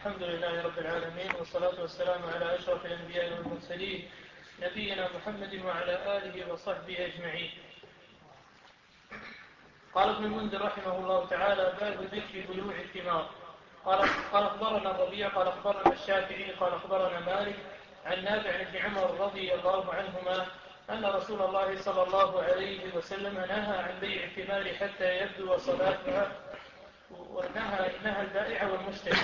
الحمد لله رب العالمين، والصلاة والسلام على أشرف الأنبياء والمرسلين نبينا محمد وعلى آله وصحبه أجمعين. قال ابن المنذر رحمه الله تعالى: باب ذكر بيوع الثمار. قال أخبرنا الربيع قال أخبرنا الشافعي قال أخبرنا مالك عن نافع عن ابن عمر رضي الله عنهما أن رسول الله صلى الله عليه وسلم نهى عن بيع الثمار حتى يبدو صلاحها، ونهى البائع والمشتري.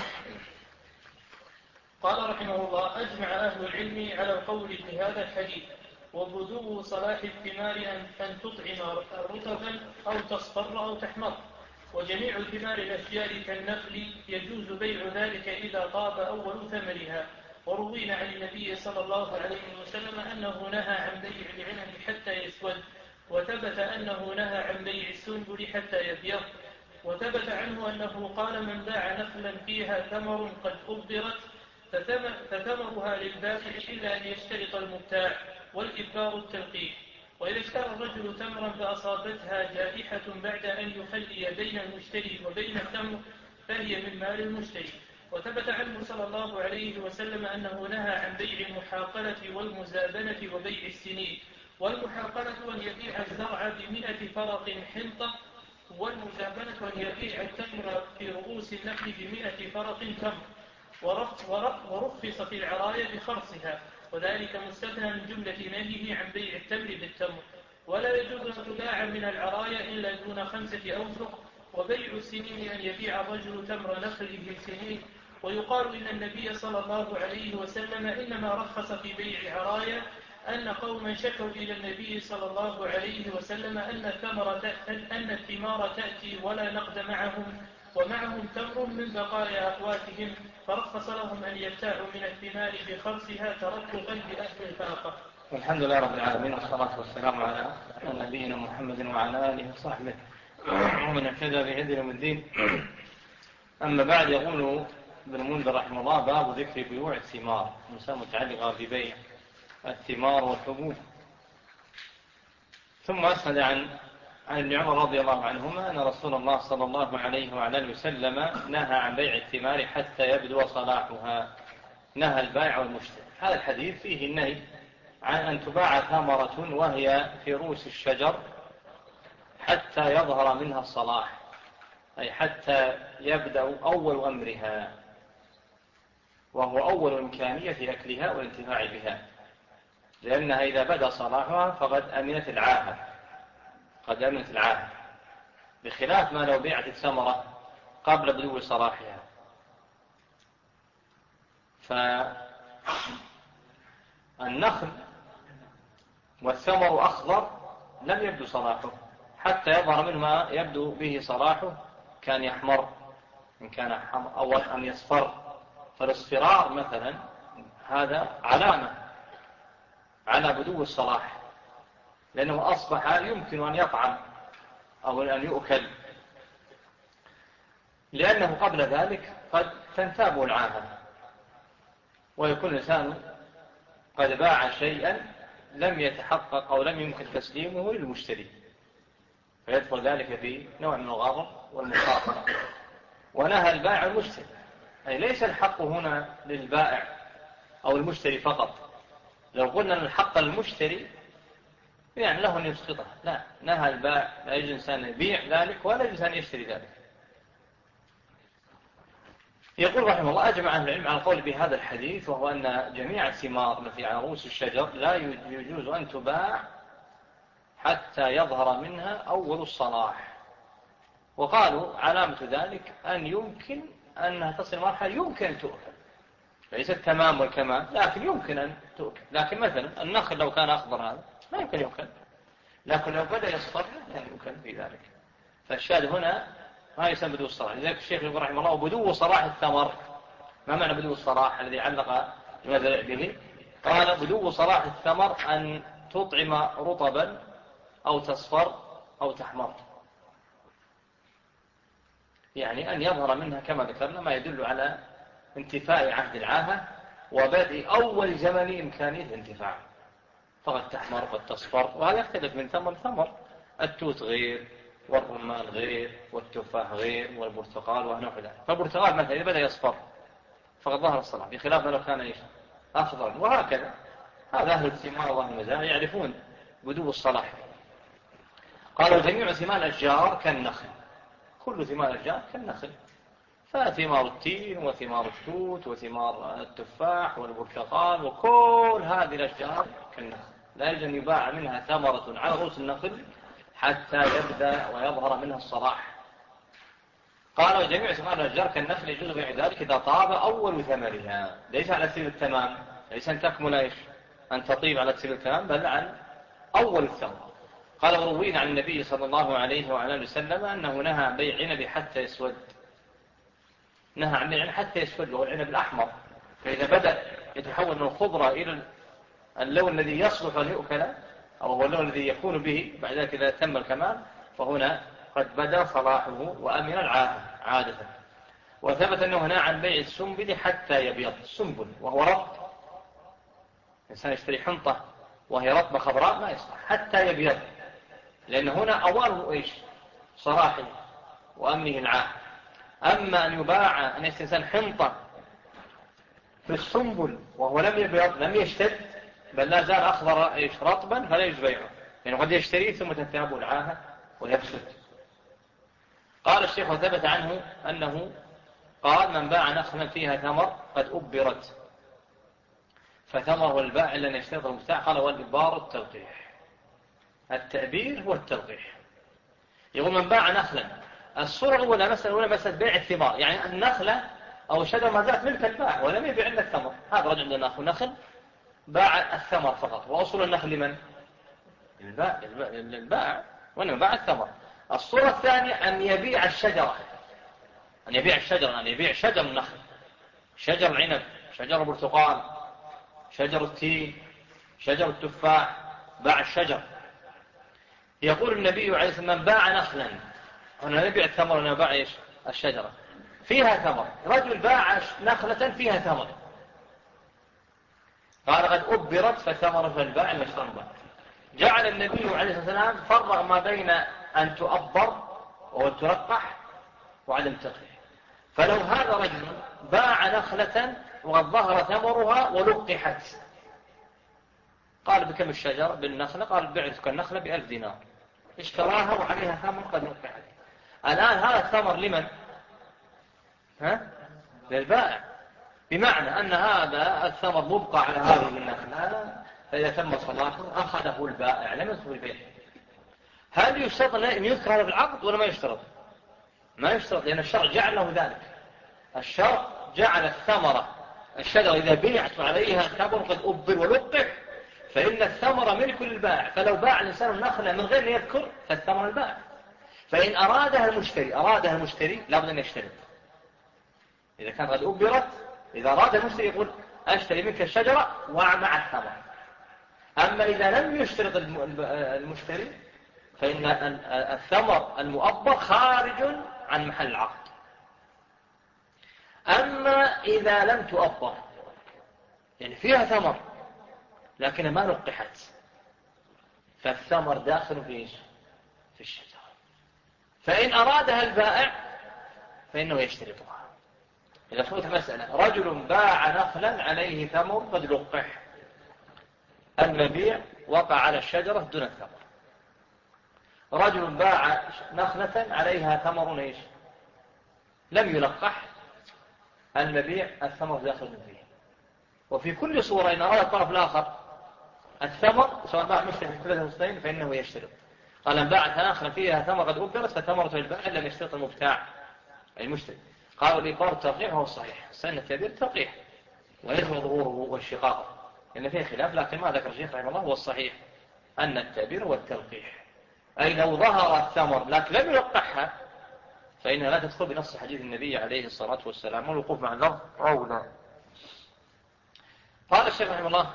قال رحمه الله: أجمع أهل العلم على القول في هذا الحديث، وبدو صلاح الثمار أن تطعم رطبا أو تصفر أو تحمر، وجميع ثمار الأشجار كالنخل يجوز بيع ذلك إذا طاب أول ثمرها. وروينا عن النبي صلى الله عليه وسلم أنه نهى عن بيع العنب حتى يسود، وثبت أنه نهى عن بيع السنبل حتى يبيض، وثبت عنه أنه قال: من باع نخلا فيها ثمر قد أبرت فثمرها للبائع إلا أن يشترط المبتاع، والإبار التلقيح. وإذا اشترى الرجل تمرا فأصابتها جائحة بعد أن يخلي بين المشتري وبين التمر فهي من مال المشتري. وثبت عنه صلى الله عليه وسلم أنه نهى عن بيع المحاقلة والمزابنة وبيع السنين. والمحاقلة أن يبيع الزرع ب100 فرق حنطة، والمزابنة أن يبيع التمر في رؤوس النخل ب100 فرق تمر. ورخص في العراية بخرصها، وذلك مستثنى من جملة نهيه عن بيع التمر بالتمر. ولا يجوز أن تباع من العراية إلا دون 5 أوسق. وبيع السنين أن يبيع الرجل تمر نخله سنين. ويقال إن النبي صلى الله عليه وسلم إنما رخص في بيع العراية أن قوما شكوا إلى النبي صلى الله عليه وسلم أن الثمار تأتي ولا نقد معهم، ومعهم تمر من بقايا أقواتهم، فرخص لهم أن يبتاعوا من الثمار بخرصها ترقبا لأهل الفاقة. والحمد لله رب العالمين، والصلاة والسلام على نبينا محمد وعلى آله وصحبه ومن اهتدى بهدي يوم الدين. أما بعد، يقول ابن المنذر رحمه الله: باب ذكر بيوع الثمار، مسألة متعلقة ببيع الثمار والحبوب. ثم أسند عن ابن عمر رضي الله عنهما أن رسول الله صلى الله عليه وعلى آله وسلم نهى عن بيع الثمار حتى يبدو صلاحها، نهى البائع والمشتري. هذا الحديث فيه النهي عن أن تباع ثمرة وهي في رؤوس الشجر حتى يظهر منها الصلاح، أي حتى يبدأ أول أمرها، وهو أول إمكانية أكلها والانتفاع بها، لأنها إذا بدأ صلاحها فقد أمنت العاهة، بخلاف ما لو بيعت الثمرة قبل بدو صلاحها. فالنخل والثمر أخضر لم يبدو صلاحه حتى يظهر منه ما يبدو به صلاحه، كان يحمر إن كان حمر أو أن يصفر. فالاصفرار مثلا هذا علامة على بدو الصلاح، لأنه أصبح يمكن أن يطعم أو أن يؤكل، لأنه قبل ذلك قد تنتاب العاهة، ويكون الإنسان قد باع شيئا لم يتحقق أو لم يمكن تسليمه للمشتري، فيدخل ذلك في نوع من الغرر والمخاطرة. ونهى البائع المشتري، أي ليس الحق هنا للبائع أو المشتري فقط. لو قلنا أن الحق للمشتري يعني له أن يسقطه، لا، نهى البائع، لا يجوز إنسان يبيع ذلك ولا يجوز أن يشتري ذلك. يقول رحمه الله: أجمع أهل العلم على القول بهذا الحديث، وهو أن جميع الثمار التي على رؤوس الشجر لا يجوز أن تباع حتى يظهر منها أول الصلاح. وقالوا علامة ذلك أن يمكن أنها تصل مرحلة يمكن أن تؤكل، ليس التمام والكمال، لكن يمكن أن تؤكل. لكن مثلا النخل لو كان أخضر هذا ما يمكن يؤكل، لكن لو بدأ يصفر لا يمكن في ذلك. فالشاهد هنا ما يسمى بدو الصلاح. لذلك الشيخ يقول رحمه الله: بدو صلاح الثمر. ما معنى بدو الصلاح الذي علق المزرع به؟ قال: بدو صلاح الثمر أن تطعم رطبا أو تصفر أو تحمر، يعني أن يظهر منها كما ذكرنا ما يدل على انتفاء عهد العاهة وبدء أول زمن إمكانية الانتفاع، فقد تحمر قد تصفر، وهذا يختلف من ثمر لثمر. التوت غير، والرمان غير، والتفاح غير، والبرتقال ونحو ذلك. فالبرتقال مثلا إذا بدأ يصفر فقد ظهر الصلاح، بخلاف لو كان إيش أخضر. وهكذا هذا أهل الثمار والمزارع يعرفون بدو الصلاح. قالوا جميع ثمار الأشجار كالنخل، كل ثمار الأشجار كالنخل، فثمار التين وثمار التوت وثمار التفاح والبرتقال وكل هذه الأشجار كالنخل، لا يجوز أن يباع منها ثمرة على رؤوس النخل حتى يبدأ ويظهر منها الصلاح. قالوا جميع ثمار الأشجار كالنخل يجوز بيع ذلك إذا طاب أول ثمرها، ليس على سبيل التمام، ليس أن تكمل إيش أن تطيب على سبيل التمام، بل عن أول الثمر. قال وروينا عن النبي صلى الله عليه وعلى اله وسلم أنه نهى عن بيع عنب حتى يسود، نهى عن بيع حتى يسود، وهو العنب الأحمر، فإذا بدأ يتحول من الخضرة إلى اللون الذي يصلح أن يؤكل أو هو اللون الذي يكون به بعد ذلك إذا تم الكمال، فهنا قد بدأ صلاحه وأمن العاهة عادة. وثبت أنه نهى عن بيع السنبل حتى يبيض، السنبل وهو رطب، الإنسان يشتري حنطة وهي رطبة خضراء ما يصلح حتى يبيض، لأن هنا أوله إيش صلاحه وأمنه العاهة. أما أن يباع أن يستنسان حنطة في السنبل وهو لم يبيض لم يشتد بل لا زال أخضر إيش رطبا فلا يجوز بيعه، يعني قد يشتريه ثم تنتهب العاهة ويفسد. قال الشيخ وثبت عنه أنه قال من باع نخلا فيها ثمر قد أبرت فثمره البائع لن يشترط المبتاع. قال والإبار التلقيح، التأبير هو التلقيح. يقول من باع نخلا، الصورة الأولى مسألة بيع الثمار، يعني النخلة أو الشجر ما زالت ملك البائع ولم يبيع إلا الثمر. هذا رجل عنده نخل باع الثمر فقط، وأصل النخل لمن؟ البائع، وإنما باع الثمر. الصورة الثانية أن يبيع الشجرة، أن يبيع شجر النخل، شجر العنب، شجر البرتقال، شجر التين، شجر التفاح، باع الشجر. يقول النبي عليه الصلاة والسلام من باع نخلا، هنا يبيع الثمر وأنا باع إيش الشجرة فيها ثمر، رجل باع نخلة فيها ثمر، قال قد أبرت فثمر البائع المشترى. جعل النبي عليه الصلاة والسلام فرق ما بين أن تؤبر وتلقح وعدم التلقيح. فلو هذا رجل باع نخلة وقد ظهر ثمرها ولقحت، قال بكم الشجرة بالنخلة؟ قال بعتك النخلة ب1000 دينار، اشتراها وعليها ثمر قد لقحت. الآن هذا الثمر لمن؟ للبائع، بمعنى أن هذا الثمر مبقى على هذه النخلة، فإذا تم صلاحه أخذه البائع لم يدخل البيع. هل يشترط أن يذكر هذا بالعقد ولا ما يشترط؟ ما يشترط، لأن الشرع جعل له ذلك. الشرع جعل الثمرة الشجرة إذا بيعت عليها ثمر قد أبر ولقح فإن الثمرة ملك للبائع، فلو باع الإنسان النخلة من غير أن يذكر فالثمر البائع. فإن أرادها المشتري لابد أن يشترط، إذا كان قد أبرت، إذا أراد المشتري يقول أشتري منك الشجرة ومع الثمر. أما إذا لم يشترط المشتري فإن الثمر المؤبر خارج عن محل العقد. أما إذا لم تؤبر، يعني فيها ثمر لكن ما لقحت، فالثمر داخل في الشجرة، فإن أرادها البائع فإنه يشترطها. إذا فوت مسألة رجل باع نخلا عليه ثمر قد لقح، المبيع وقع على الشجرة دون الثمر. رجل باع نخلة عليها ثمر إيش لم يلقح، المبيع الثمر داخل فيه. وفي كل صورة إن أراد الطرف الآخر الثمر سواء باع مشتري في كل المستين فإنه يشترط. قال أن باعت نخلة فيها ثمر قد أبرت فثمرة البائع لم يشترط المبتاع المشتري. قالوا الإبار التلقيح هو الصحيح، سنة التعبير التلقيح ويجب ظهوره والشقاق، لأن فيه خلاف، لكن ما ذكر الشيخ رحمه الله هو الصحيح أن التعبير هو التلقيح. أي لو ظهر الثمر لكن لم يلقحها فإنها لا تدخل بنص حديث النبي عليه الصلاة والسلام، والوقوف مع اللفظ أولى. قال الشيخ رحمه الله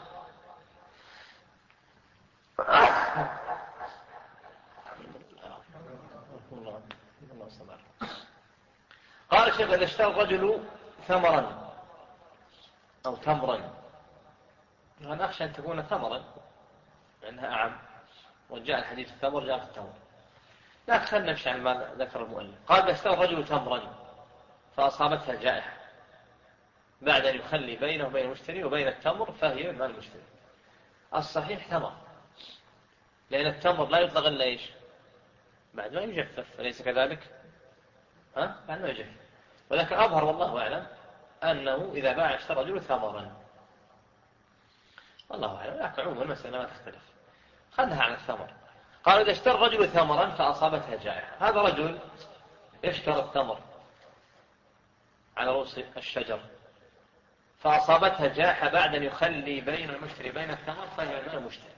قال الشيخ إذا اشترى الرجل ثمرا أو تمرا، أنا أخشى أن تكون ثمرا لأنها أعم، وجاء الحديث الثمر جاء في التمر، لا خلنا نمشي عن ما ذكر المؤلف. قال إذا اشترى الرجل تمرا فأصابتها جائحة بعد أن يخلي بينه وبين المشتري وبين التمر فهي من مال المشتري. الصحيح تمر، لأن التمر لا يطلق إلا إيش؟ بعد ما يجفف، أليس كذلك؟ بعد ما يجفف. ولكن أظهر والله أعلم أنه إذا باع اشترى رجل ثمرا، والله أعلم، لكن عموما المسألة ما تختلف. خلها عن الثمر. قال إذا اشترى رجل ثمرا فأصابتها جائحة. هذا رجل اشترى الثمر على رؤوس الشجر فأصابتها جائحة بعد أن يخلي بين المشتري بين الثمر، فهي من المشتري.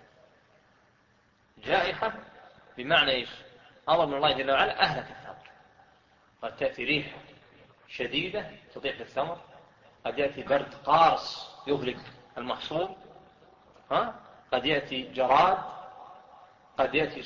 جائحة بمعنى إيش؟ أمر من الله جل وعلا أهلك الثمر. قد تأتي ريح شديدة تضيع الثمر، قد يأتي برد قارس يهلك المحصول، قد يأتي جراد، قد يأتي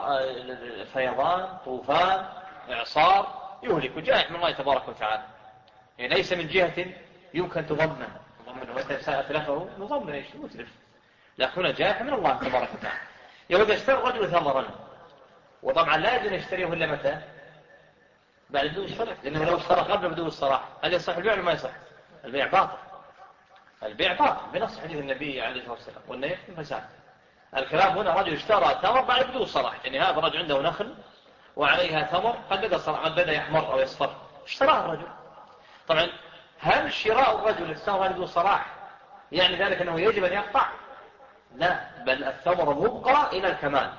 فيضان، طوفان، إعصار يهلك، جائحة من الله تبارك وتعالى. يعني ليس من جهة يمكن تضمن أتلفه نضمن إيش متلف، لكن جائحة من الله تبارك وتعالى. يقول اشترى رجل ثمرا، وطبعا لا يجب أن يشتريه إلا متى؟ بعد بدو الصلاح، لأنه لو اشترى قبل بدو الصلاح هل يصح البيع ولا ما يصح؟ البيع باطل، البيع باطل بنص حديث النبي عليه الصلاة والسلام، والنهي في الفساد. الكلام هنا رجل اشترى ثمر بعد بدو الصلاح، يعني هذا الرجل عنده نخل وعليها ثمر قد بدأ يحمر أو يصفر، اشتراه الرجل. طبعا هل شراء الرجل الثمر بدو الصلاح يعني ذلك أنه يجب أن يقطع؟ لا، بل الثمر مبقى إلى الكمال.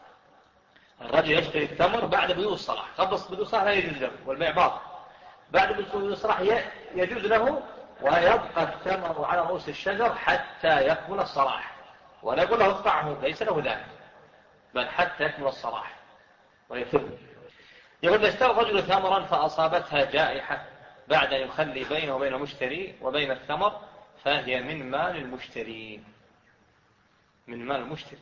الرجل يشتري التمر بعد بدو الصلاح، قبل بدو الصلاح لا يجوز له والبيع باطل، بعد بدو الصلاح يجوز له، ويبقى التمر على رؤوس الشجر حتى يكمل الصلاح، ولا يقول له اقطعه، ليس له ذلك، بل حتى يكمل الصلاح ويتم. يقول اشترى رجل ثمرا فأصابتها جائحة بعد أن يخلي بينه وبين المشتري وبين الثمر، فهي من مال المشتري، من مال المشتري.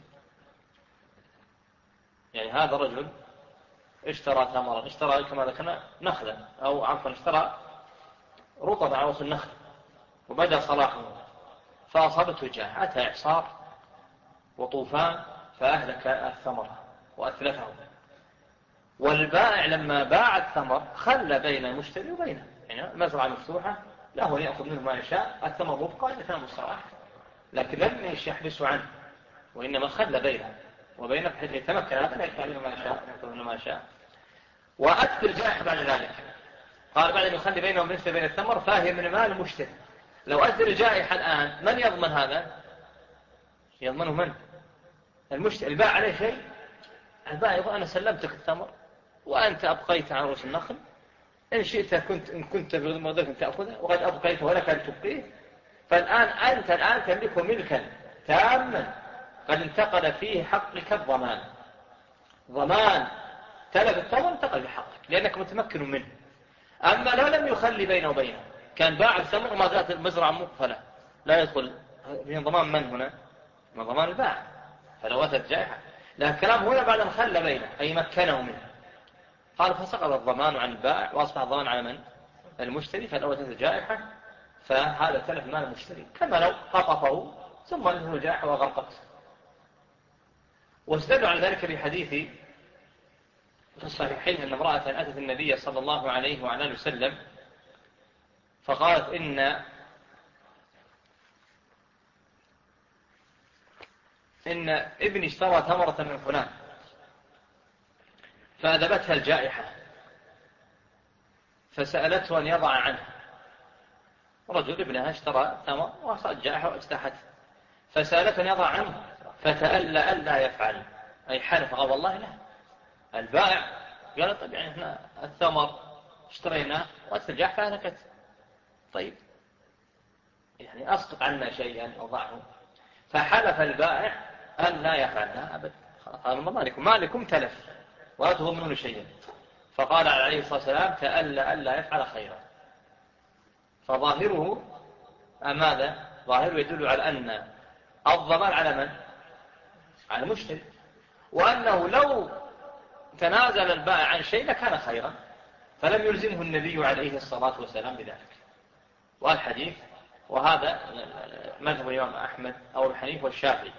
يعني هذا رجل اشترى ثمرا، اشترى كما ذكرنا نخلا، أو عفوا اشترى رطب على رؤوس النخل وبدأ صلاحه، فأصابته جائحة، أتى إعصار وطوفان فأهلك الثمر وأتلفه. والبائع لما باع الثمر خلى بين المشتري وبينه، يعني المزرعة مفتوحة له أن يأخذ منه ما يشاء، الثمر مبقى يتم الصلاح، لكن لم يحبسه عنه، وإنما خلى بينه وبينه بحيث يتمكن هذا يأخذ منه ما يشاء، يأخذ منه ما يشاء. وأكد البائع بعد ذلك، قال بعد أن يخلي بينه وبين الثمر فهي من مال المشتري. لو أثر الجائحة الآن من يضمن هذا؟ يضمنه من؟ المشتري. البائع عليه شيء؟ البائع يقول أنا سلمتك الثمر وأنت أبقيت على رؤوس النخل، إن شئت إن كنت في الموضوع تأخذه، وقد أبقيت ولك أن تبقيه، فالآن أنت الآن تملكه ملكا تاما قد انتقل فيه حقك الضمان. ضمان تلف الثمر انتقل بحقك لأنك متمكن منه. أما لو لم يخلي بينه وبينه، كان باع الثمر وما زالت المزرعة مقفلة، لا يدخل في ضمان من هنا؟ من ضمان البائع. فلو أتت جائحة، لكن الكلام هنا بعد أن خلى بينه أي مكنه منه، قال فسقط الضمان عن البائع وأصبح الضمان على من؟ المشتري. فلو أتت الجائحة فهذا تلف مال المشتري، كما لو قطفه ثم أنه الجائحة وغرقت. واستدلوا على ذلك بحديث في الصحيحين أن امرأة أتت النبي صلى الله عليه وعلى آله وسلم فقالت إن ابني اشترى تمرة من فلان فأذبتها الجائحة، فسألته أن يضع عنه. رجل ابنها اشترى تمر وصارت جائحة واجتاحته، فسألته أن يضع عنه، فتألى ألا يفعل، أي حلف قال والله لا. البائع قال طيب يعني احنا الثمر اشتريناه وأتت الجائحة فأهلكت، طيب يعني أسقط عنا شيئا أضعه. فحلف البائع أن لا يفعلها أبدا، قال مالكم تلف ولا تضمنون شيئا. فقال عليه الصلاة والسلام تألى ألا يفعل خيرا. فظاهره ماذا؟ ظاهره يدل على أن الضمان على من؟ على المشتري، وأنه لو تنازل البائع عن شيء لكان خيرا، فلم يلزمه النبي عليه الصلاة والسلام بذلك. والحديث، وهذا مذهب الإمام أحمد أو ابن حنيفة والشافعي.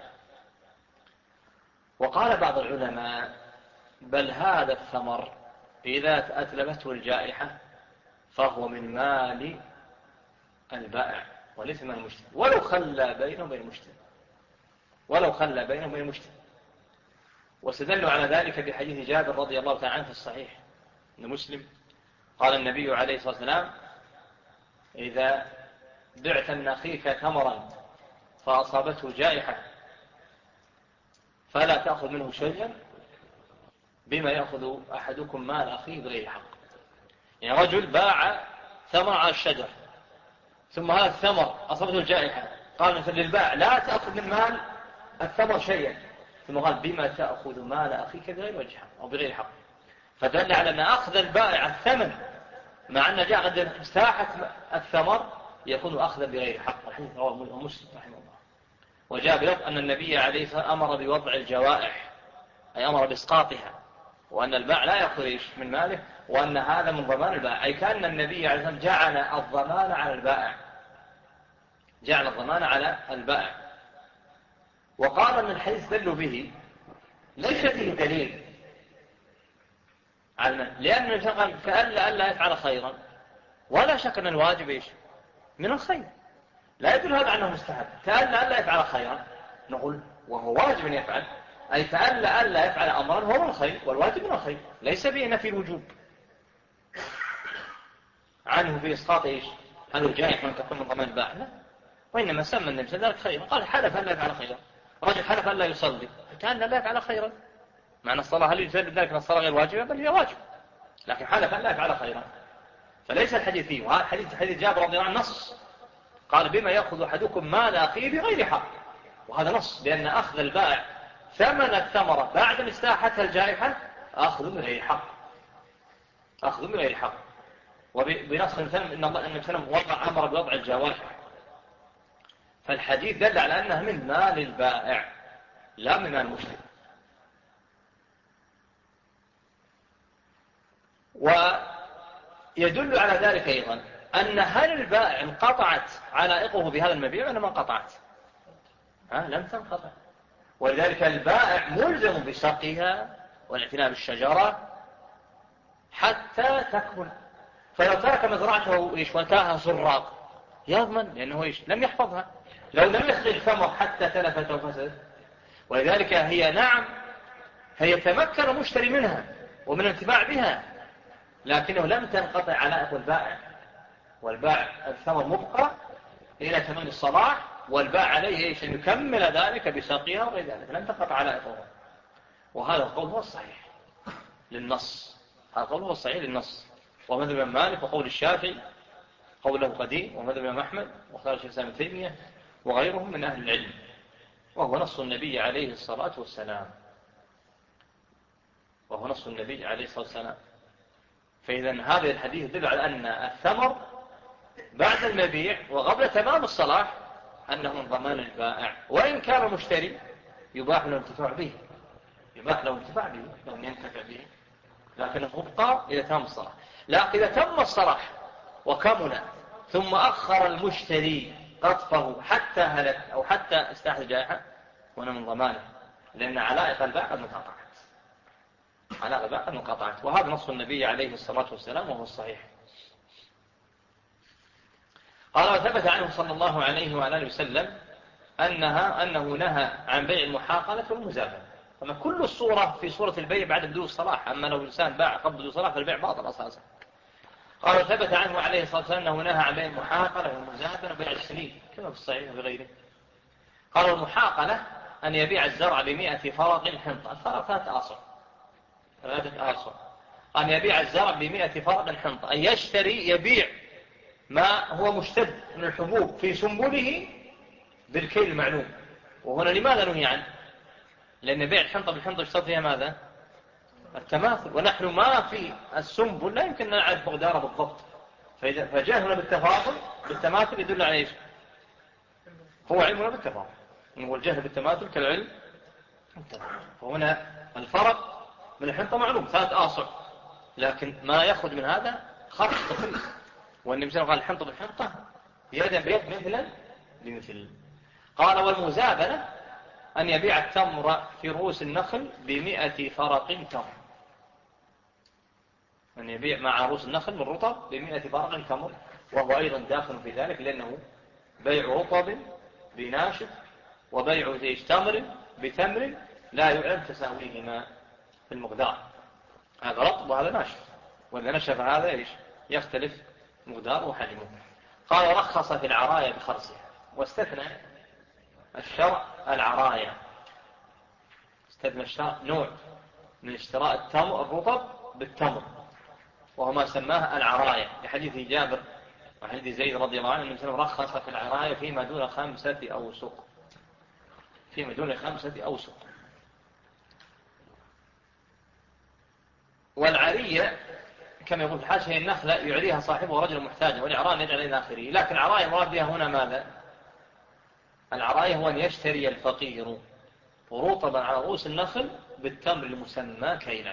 وقال بعض العلماء بل هذا الثمر إذا أتلفته الجائحة فهو من مال البائع وليس من المشتري، ولو خلى بينه وبين المشتري، ولو خلى بينه وبين المشتري. واستدلوا على ذلك بحديث جابر رضي الله تعالى عنه في الصحيح ان مسلم قال النبي عليه الصلاة والسلام: إذا بعت من أخيك ثمرا فأصابته جائحة فلا تأخذ منه شيئا بما يأخذ أحدكم مال أخيه بغير حق. يعني رجل باع ثمر على الشجر ثم هذا الثمر أصابته الجائحة، قال مثل للبائع: لا تأخذ من مال الثمر شيئا، ثم قال: بما تأخذ مال أخيك بغير وجه حق أو بغير حق. فدل على أن أخذ البائع الثمن مع أن جاء عند مساحة الثمر يكون أخذا بغير حق. الحديث رواه مسلم رحمه الله. وجاء بلفظ أن النبي عليه الصلاة والسلام أمر بوضع الجوائح، أي أمر بإسقاطها، وأن البائع لا يأخذ من ماله، وأن هذا من ضمان البائع، أي كأن النبي عليه الصلاة والسلام جعل الضمان على البائع، جعل الضمان على البائع. وقال أن الحديث دلوا به ليس فيه دليل على لأن الشغل كأن لا يفعل خيرا، ولا شك أن الواجب إيش من الخير، لا يدل هذا عنه مستحب. كأن لا يفعل خيرا نقول وهو واجب أن يفعل، أي كأن لا يفعل أمرا هو من الخير، والواجب من الخير، ليس به نفي الوجوب عنه في إسقاط إيش هل الجائح من تكون من ضمان البائع، لا، وإنما سمى النبي ذلك خيرا، قال: حلف أن لا يفعل خيرا. رجل حلف أن لا يصلي كأن لا يفعل خيرا، معنى الصلاة هل يجب ذلك أن الصلاة غير واجبة؟ بل هي واجب، لكن حلف أن لا يفعل خيرا، فليس الحديث فيه. وهذا حديث جابر رضي الله عنه نص، قال: بما يأخذ أحدكم مال أخيه بغير حق، وهذا نص لأن أخذ البائع ثمن الثمرة بعد استاحتها الجائحة أخذ من غير حق، أخذ من غير حق. وبنص إن الله أن السلام أمر بوضع الجوائح، فالحديث دل على أنها من مال البائع لا من مال المشتري. ويدل على ذلك أيضا أن هل البائع انقطعت علائقه بهذا المبيع ولا ما انقطعت؟ لم تنقطع، ولذلك البائع ملزم بسقيها والاعتناء بالشجرة حتى تكمل. فلو ترك مزرعته إيش وانتهى سراق يضمن، لأنه إيش لم يحفظها، لو لم يسقي الثمر حتى تلفت وفسدت. ولذلك هي نعم هي تمكن المشتري منها ومن الانتفاع بها، لكنه لم تنقطع علائق البائع، والبائع الثمر مبقى إلى تمام الصلاح، والبائع عليه إيش أن يكمل ذلك بساقيها وغير ذلك، لم تنقطع علائقه. وهذا القول هو الصحيح للنص، هذا القول هو الصحيح للنص. ومذهب الإمام مالك وقول الشافعي قوله قديم، ومذهب الإمام أحمد واختار الشيخ الإسلام ابن تيمية وغيرهم من أهل العلم، وهو نص النبي عليه الصلاة والسلام، وهو نص النبي عليه الصلاة والسلام. فإذا هذا الحديث يدل على أن الثمر بعد المبيع وقبل تمام الصلاح أنه من ضمان البائع، وإن كان المشتري يباح له الانتفاع به، يباح له الانتفاع به لو ينتفع به، لكنه مبقى إلى تمام الصلاح. لا، إذا تم الصلاح وكمل ثم أخر المشتري قطفه حتى هلك أو حتى استحدث جائحة هنا من ضمانه، لأن علائق البائع قد انقطعت، علائق البائع قد انقطعت. وهذا نص النبي عليه الصلاة والسلام وهو الصحيح. قال: وثبت عنه صلى الله عليه وآله وسلم أنه نهى عن بيع المحاقلة والمزابنة. فما كل الصورة في صورة البيع بعد بدو الصلاح، أما لو الإنسان باع قبل بدو الصلاح فالبيع باطل أساسا. قال: ثبت عنه عليه الصلاة والسلام أنه نهى عن بيع المحاقلة والمزابنة وبيع السليم كما في الصحيح وغيره. قال: المحاقلة أن يبيع الزرع ب100 فرق حنطة، الفرق 3 آصع، أن يبيع الزرع ب100 فرق حنطة، أن يشتري يبيع ما هو مشتد من الحبوب في سنبله بالكيل المعلوم. وهنا لماذا نهي عنه؟ لأن بيع الحنطة بالحنطة يشترط فيها ماذا؟ التماثل، ونحن ما في السنبل لا يمكن أن نعرف مقداره بالضبط، فجاء هنا بالتماثل يدل على إيش؟ هو علمنا بالتفاضل، هو الجهل بالتماثل كالعلم. وهنا الفرق من الحنطة معلوم 3 آصع، لكن ما يخرج من هذا خرج تقريب. والنبي صلى الله عليه وسلم قال: الحنطة بالحنطة يدا بيد مثلا بمثل. قال: والمزابنة أن يبيع التمر في رؤوس النخل ب100 فرق تمر، أن يبيع مع رؤوس النخل من رطب ب100 فرق تمر، وهو أيضا داخل في ذلك، لأنه بيع رطب بناشف وبيع تمر بتمر لا يعلم تساويهما في المقدار. هذا رطب وهذا ناشف، وإذا نشف هذا إيش يختلف مقداره وحجمه. قال رخص في العراية بخرصها، واستثنى الشرع العراية، استثنى الشرع نوع من اشتراء الرطب بالتمر، وهو ما سماه العراية، لحديث جابر وحديث زيد رضي الله عنه أن النبي رخص في العراية فيما دون 5 أوسق، فيما دون 5 أوسق. والعرية كما يقول في الحاشية هي النخلة يعريها صاحبه رجل محتاج، والإعران يجعل إلى آخره. لكن العراية مراد بها هنا ماذا؟ العراية هو أن يشتري الفقير رطبا على رؤوس النخل بالتمر المسمى كيلا.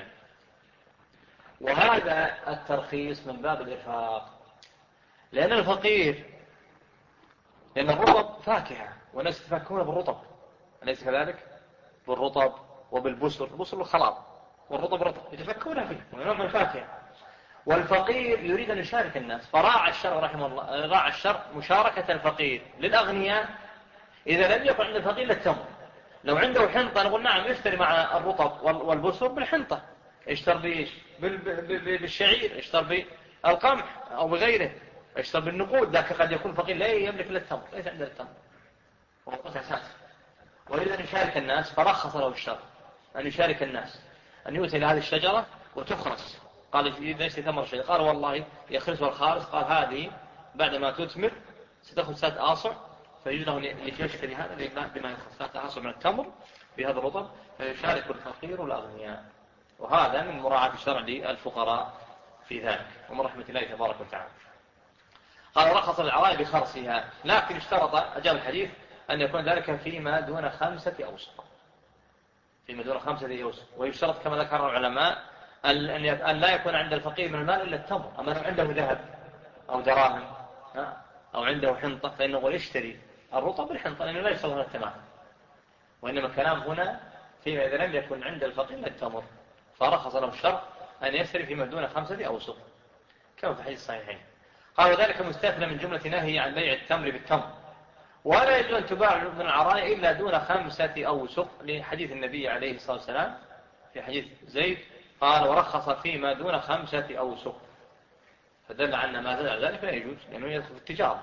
وهذا الترخيص من باب الإرفاق، لأن الفقير، لأن الرطب فاكهة والناس يتفكون بالرطب، أليس كذلك؟ بالرطب وبالبسر، البسر الخلاط والرطب رطب يتفكون فيه ونوع من الفاكهة. والفقير يريد أن يشارك الناس، فراعى الشرع رحمه الله راعى الشرع مشاركة الفقير للأغنياء إذا لم يكن عند الفقير للتمر. لو عنده حنطة نقول نعم يشتري مع الرطب والبسر بالحنطة، اشتر بإيش؟ بالشعير، اشتر بالقمح أو بغيره، اشتر بالنقود. لكن قد يكون فقير لا يملك للتمر، ليس عنده التمر وهو أساس، ويريد أن يشارك الناس، فرخص له الشرع أن يشارك الناس، أن يؤتي لهذه الشجرة وتخرس. قال إذا اشتري ثمر شيء، قال والله يخرسها الخارس، قال هذه بعد ما تثمر ستأخذ 3 آصع، فيجب له يشتري هذا بما يخرس 3 آصع من التمر بهذا الرطب، فيشارك الفقير والأغنياء. وهذا من مراعاة الشرع للفقراء في ذلك ومن رحمة الله تبارك وتعالى. قال رخص العراية بخرسها، لكن اشترط أجاب الحديث أن يكون ذلك فيما دون 5 أوسق، فيما دون 5 أوسق. ويشترط كما ذكر العلماء أن لا يكون عند الفقير من المال إلا التمر. أما لو عنده ذهب أو دراهم أو عنده حنطة فإنه يشتري الرطب بالحنطة، لأنه لا يشترط هنا التمام. وإنما الكلام هنا فيما إذا لم يكن عند الفقير إلا التمر، فرخص له الشرع أن يشتري فيما دون 5 أوسق كما في الحديث الصحيحين. قال وذلك مستثنى من جملة نهي عن بيع التمر بالتمر، ولا يجوز أن تباع من العراية إلا دون 5 أوسق، لحديث النبي عليه الصلاة والسلام في حديث زيد قال ورخص فيما دون 5 أوسق، فدل عنا ما زال ذلك لا يجوز لأنه يدخل في التجارة.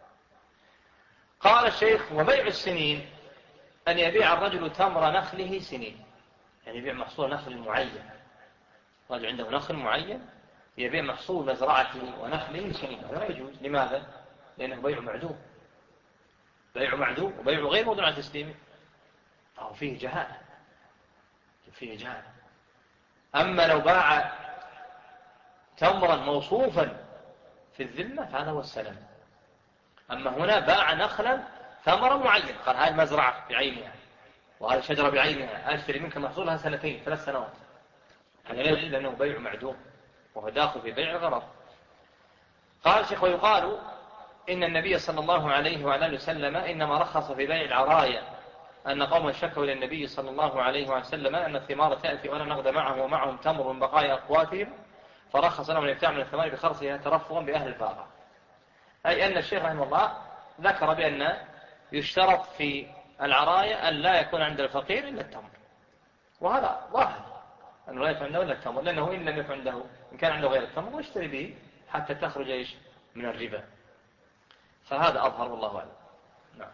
قال الشيخ وبيع السنين أن يبيع الرجل تمر نخله سنين، يعني يبيع محصول نخل معين، رجل عنده نخل معين يبيع محصول مزرعته ونخله سنين، هذا لا يجوز. لماذا؟ لأنه بيع معدوم، بيع معدوم وبيع غير موضوع عن تسليمه، أو فيه جهالة، فيه جهالة. أما لو باع تمرا موصوفا في الذمة فهذا هو السلام. أما هنا باع نخلا ثمرا معين، قال هذه مزرعة بعينها وهذه شجرة بعينها، أشتري منك محصولها 2 3 سنوات، هذا لا يجوز لأنه بيع معدوم وهو داخل في بيع الغرض. قال الشيخ ويقال إن النبي صلى الله عليه وعلى وسلم إنما رخص في بيع العراية أن قوما شكوا إلى النبي صلى الله عليه وسلم أن الثمار تأتي ولا نقد معهم ومعهم تمر من بقايا أقواتهم، فرخص لهم أن يبتاع من الثمار بخرصها ترفضا بأهل الفاقة. أي أن الشيخ رحمه الله ذكر بأن يشترط في العراية أن لا يكون عند الفقير إلا التمر، وهذا ظاهر أنه لا يكون عنده إلا التمر، لأنه إن لم يكن عنده، إن كان عنده غير التمر ويشتري به حتى تخرج إيش من الربا، فهذا أظهر والله أعلم. نعم.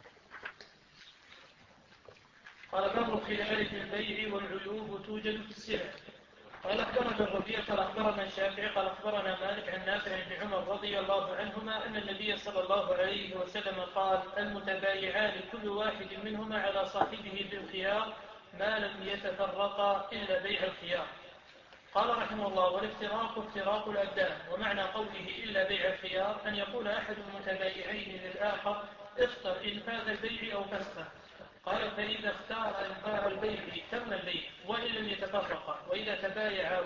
قال باب خلال في البيع والعيوب توجد في السلع. قال أخبرنا الربيع قال أخبرنا الشافعي قال أخبرنا مالك عن نافع بن عمر رضي الله عنهما أن النبي صلى الله عليه وسلم قال المتبايعان كل واحد منهما على صاحبه بالخيار ما لم يتفرقا إلا بيع الخيار. قال رحمه الله والافتراق افتراق الأبدان، ومعنى قوله إلا بيع الخيار أن يقول أحد المتبايعين للآخر اختر إنفاذ البيع أو فسخه. قال فإذا اختار إنفاذ البيع تم البيع وإن لم يتفرقا، وإذا تبايع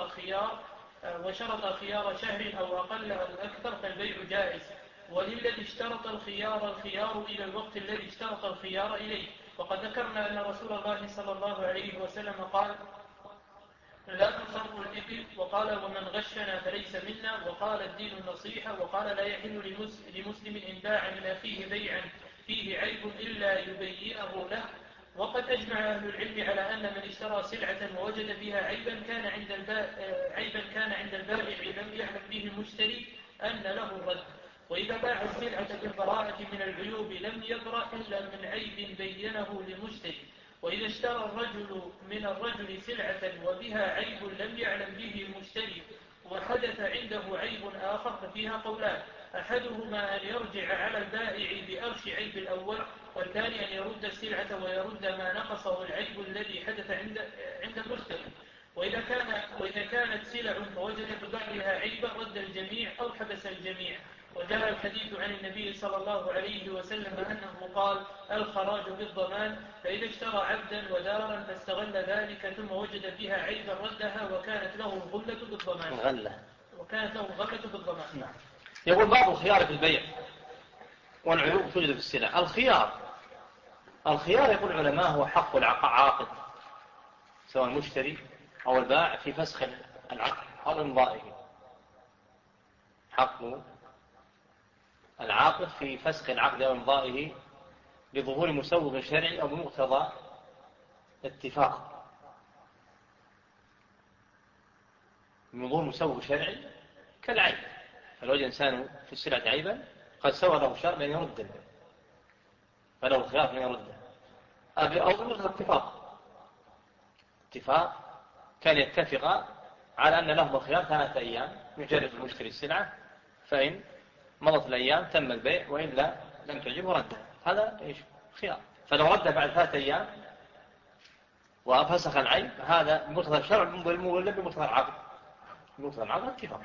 وشرط خيار شهر أو أقل أو أكثر فالبيع جائز. وللذي اشترط الخيار إلى الوقت الذي اشترط الخيار إليه. وقد ذكرنا أن رسول الله صلى الله عليه وسلم قال لا تصر الإبل، وقال ومن غشنا فليس منا، وقال الدين النصيحة، وقال لا يحل لمسلم إن باع من أخيه بيعا فيه عيب إلا يبينه له. وقد أجمع أهل العلم على أن من اشترى سلعة ووجد فيها عيبا كان عند البائع لم يعلم به المشتري أن له الرد. وإذا باع السلعة بالبراءة من العيوب لم يبرأ إلا من عيب بينه للمشتري. وإذا اشترى الرجل من الرجل سلعة وبها عيب لم يعلم به المشتري وحدث عنده عيب آخر ففيها قولان: أحدهما أن يرجع على البائع بأرش عيب الأول، والثاني أن يرد السلعة ويرد ما نقصه العيب الذي حدث عند المشتري. وإذا كانت سلع فوجد ببعضها عيبا رد الجميع أو حبس الجميع. وجاء الحديث عن النبي صلى الله عليه وسلم أنه قال: الخراج بالضمان. فإذا اشترى عبدا ودارا فاستغل ذلك ثم وجد فيها عيبا ردها وكانت له الغلة بالضمان. نعم. يقول بعض الخيار في البيع والعيوب توجد في السلع. الخيار يقول العلماء هو حق العاقد سواء المشتري أو البائع في فسخ العقد أو إمضائه. حق العاقد في فسخ العقد أو إمضائه لظهور مسوغ شرعي أو بمقتضى اتفاق. من ظهور مسوغ شرعي كالعيب، فلو وجد إنسان في السلعة عيبا قد سوى له الشرع بأن يرده، فله الخيار أن يرده، أو بمقتضى اتفاق كان يتفق على أن لهم الخيار 3 أيام يجرب المشتري السلعة، فإن مضت الأيام تم البيع، وإلا لم تعجبه رده. هذا إيش؟ خيار. فلو رده بعد 3 أيام وفسخ العيب هذا بمقتضى الشرع ولا بمقتضى العقد؟ بمقتضى العقد اتفاق.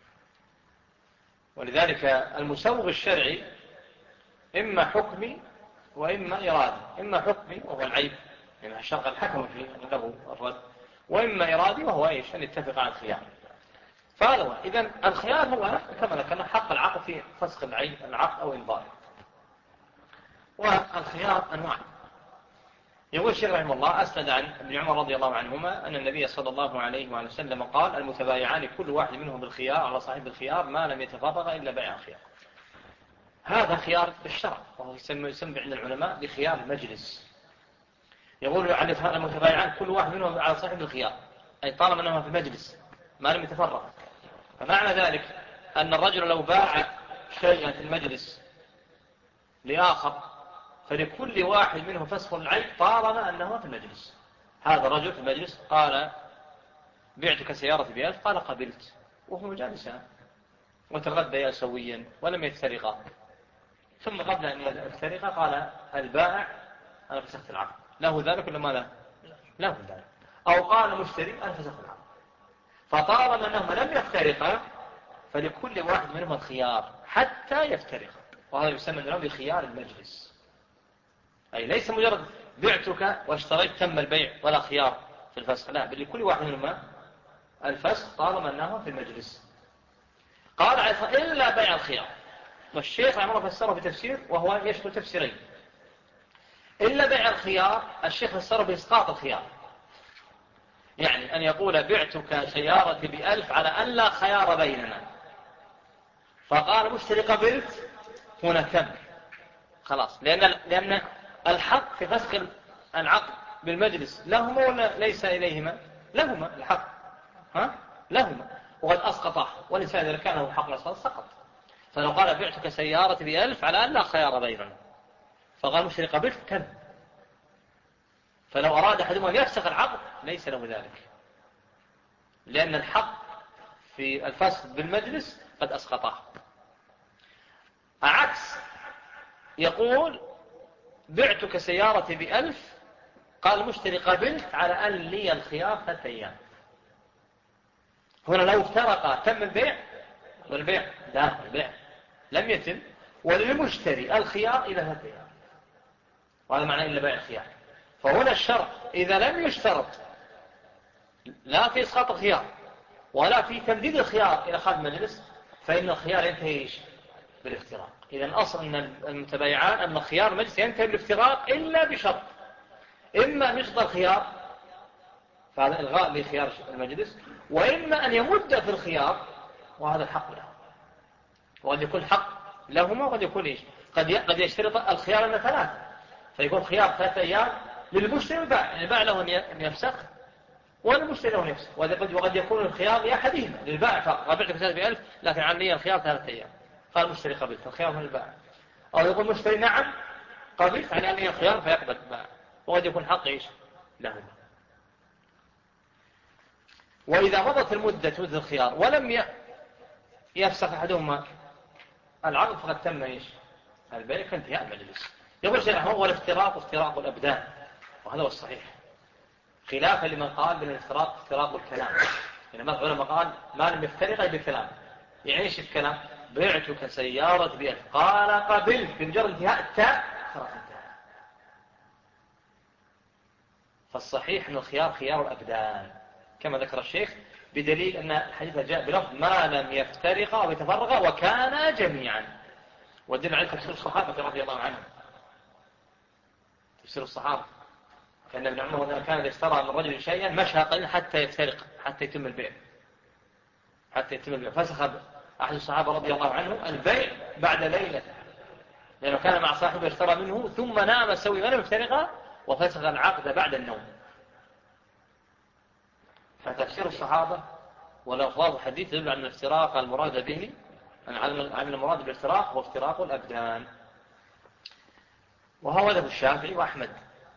ولذلك المسوغ الشرعي إما حكمي وإما إرادي. إما حكمي وهو العيب يعني الشرع الحكم فيه له الرد، وإما إرادي وهو إيش؟ أن يتفق على الخيار. فهذا هو. إذن الخيار هو كما ذكرنا حق العقد في فسخ العقد أو إمضائه. والخيار أنواع. يقول الشيخ رحمه الله: أسند عن ابن عمر رضي الله عنهما أن النبي صلى الله عليه وسلم قال: المتبايعان كل واحد منهم بالخيار على صاحب الخيار ما لم يتفرغ إلا بيع الخيار. هذا خيار بالشرع، وهو يسمى عند العلماء بخيار المجلس. يقول عن المتبايعان كل واحد منهم على صاحب الخيار، أي طالما أنهم في المجلس ما لم يتفرغ. فمعنى ذلك أن الرجل لو باع شيئا في المجلس لآخر فلكل واحد منهم فسخ العيب طالما أنه في المجلس. هذا الرجل في المجلس قال: بعتك سيارة ب1000، قال: قبلت، وهو جالسان وتغديا سويا ولم يفترقا، ثم قبل أن يفترقا قال البائع: أنا فسخت العقد. له ذلك ولا ما له؟ له ذلك. أو قال المشتري: أنا فسخت العقد. فطالما أنهم لم يفترقا فلكل واحد منهم الخيار حتى يفترقا، وهذا يسمى لهم بخيار المجلس. أي ليس مجرد بعتك واشتريت تم البيع ولا خيار في الفسخ، لا، بل لكل واحد منهما الفسخ طالما أنه في المجلس. قال إلا بيع الخيار. والشيخ رحمه الله فسره بتفسير وهو يشمل تفسيرين. إلا بيع الخيار الشيخ فسره بإسقاط الخيار، يعني أن يقول: بعتك سيارتي ب1000 على أن لا خيار بيننا، فقال مشتري: قبلت، هنا تم خلاص، لأن الحق في فسخ العقد بالمجلس لهما ولا ليس إليهما؟ لهما الحق، لهما، وقد أسقطه، والإنسان إذا كان له حق سقط. فلو قال: بعتك سيارتي ب1000 على أن لا خيار بيننا، فقال مشتري: قبلت، تم. فلو أراد أحدهما أن يفسخ العقد ليس له ذلك، لأن الحق في الفسخ بالمجلس قد أسقطه. عكس يقول: بعتك سيارتي ب1000، قال المشتري: قبلت على أن لي الخيار 3 أيام. هنا لو افترقا تم البيع والبيع لا، البيع لم يتم، وللمشتري الخيار إلى 3 أيام، وهذا معناه إلا بيع الخيار. فهنا الشرط إذا لم يشترط لا في إسقاط الخيار ولا في تمديد الخيار إلى خارج المجلس، فإن الخيار ينتهي بالافتراق. إذا الأصل أن المتبايعان أن الخيار المجلس ينتهي بالافتراق إلا بشرط: إما أن يشترط الخيار فهذا إلغاء لخيار المجلس. وإما أن يمد في الخيار، وهذا الحق له، وقد يكون حق لهما، وقد يكون إيش، قد يشترط الخيار أن 3، فيكون خيار 3 أيام للمشتري والبائع، يعني البائع له أن يفسخ والمشتري له أن يفسخ. وقد يكون الخيار لأحدهما، للبائع فقط، بعتك ب1000 لكن علي الخيار 3 أيام، قال المشتري قبل، فالخيار من البائع. أو يقول المشتري نعم قبل، يعني علي الخيار فيقبل البائع، وقد يكون حق إيش لهما. وإذا مضت مدة الخيار ولم يفسخ أحدهما العقد فقد تم إيش البيع كانتهاء المجلس. يقول الشيخ هو الافتراق افتراق الأبدان، وهذا هو الصحيح، خلافا لمن قال بالافتراق افتراق الكلام. يعني مثلا العلماء قال ما لم يفترق أي بالكلام، يعني ايش الكلام؟ بعتك سيارة ب1000، قال قبلت، بمجرد انتهاء التاء خلاص انتهى. فالصحيح أن الخيار خيار الأبدان كما ذكر الشيخ، بدليل أن الحديث جاء بلفظ ما لم يفترقا أو يتفرقا وكانا جميعا. والدليل على تفسير الصحابة رضي الله عنهم، تفسير الصحابة كان ابن عمر كان إذا اشترى من رجل شيئا مشى قليلا حتى يفترق، حتى يتم البيع، فسخ أحد الصحابة رضي الله عنه البيع بعد ليلة، لأنه كان مع صاحبه اشترى منه ثم نام سوي ولم يفترقا، وفسخ العقد بعد النوم. فتفسير الصحابة والألفاظ الحديث يدل على الافتراق المراد به، عن المراد بالافتراق هو افتراق الأبدان، وهو مذهب الشافعي وأحمد،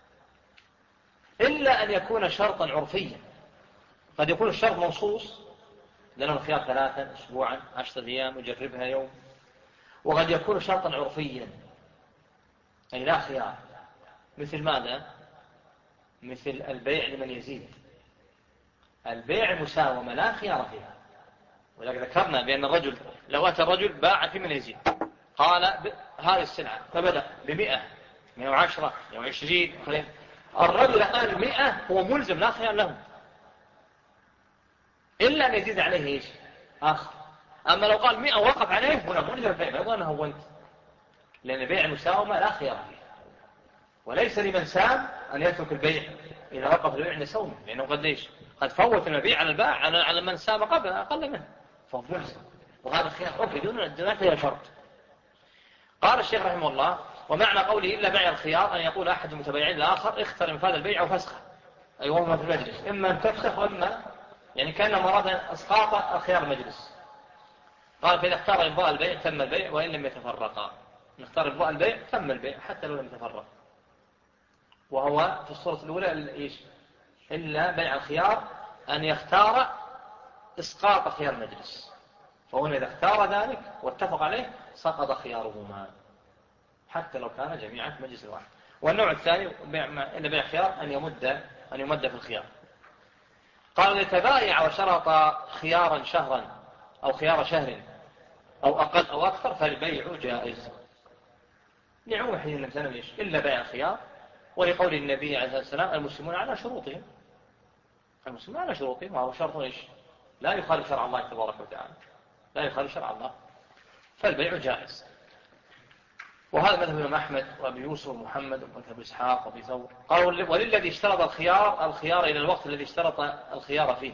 إلا أن يكون شرطا عرفيا. قد يكون الشرط منصوص لأنه الخيار 3 أسبوعا 10 أيام يجربها يوم، وقد يكون شرطا عرفيا أي لا خيار، مثل ماذا؟ مثل البيع لمن يزيد، البيع مساومة لا خيار فيها. ولكن ذكرنا بأن الرجل لو أتى الرجل باع في من يزيد، قال هذه السلعة فبدأ ب100 110 120، الرجل قال 100 هو ملزم لا خيار له إلا أن يزيد عليه إيش آخر. أما لو قال 100 وقف عليه هنا ملزم البيع، ما يقول أنا هونت، لأن بيع المساومة لا خيار فيه، وليس لمن سام أن يترك البيع إذا وقف البيع عند سومه، لأنه قد إيش قد فوت المبيع على البائع على من سام قبل أقل منه، فهو يحسن، وهذا خيار عرفي دون فيها شرط. قال الشيخ رحمه الله ومعنى قوله إلا بيع الخيار أن يقول أحد المتبايعين الآخر اختر انفاذ البيع أو فسخه، أي وهما في المجلس، إما أن تفسخ وإما يعني كان مراد أسقاط الخيار المجلس. قال فإذا اختار إمضاء البيع تم البيع وإن لم يتفرقا، نختار إمضاء البيع تم البيع حتى لو لم يتفرق. وهو في الصورة الأولى إيش إلا بيع الخيار أن يختار إسقاط خيار المجلس، فهنا إذا اختار ذلك واتفق عليه سقط خيارهما حتى لو كان جميعا في مجلس واحد. والنوع الثاني إلا بيع خيار أن يمد في الخيار. قال يتبايع وشرط خيارا شهرا أو خيار شهر أو أقل أو أكثر فالبيع جائز، لعموم حديث النبي صلى الله عليه وسلم إلا بيع الخيار، ولقول النبي عليه الصلاة والسلام المسلمون على شروطهم، المسلمون على شروطهم، وهو شرط إيش لا يخالف شرع الله تبارك وتعالى، لا يخالف شرع الله، فالبيع جائز. وهذا مذهب الإمام أحمد وأبي يوسف ومحمد وأبي إسحاق وأبي ثور. قالوا وللذي اشترط الخيار إلى الوقت الذي اشترط الخيار فيه،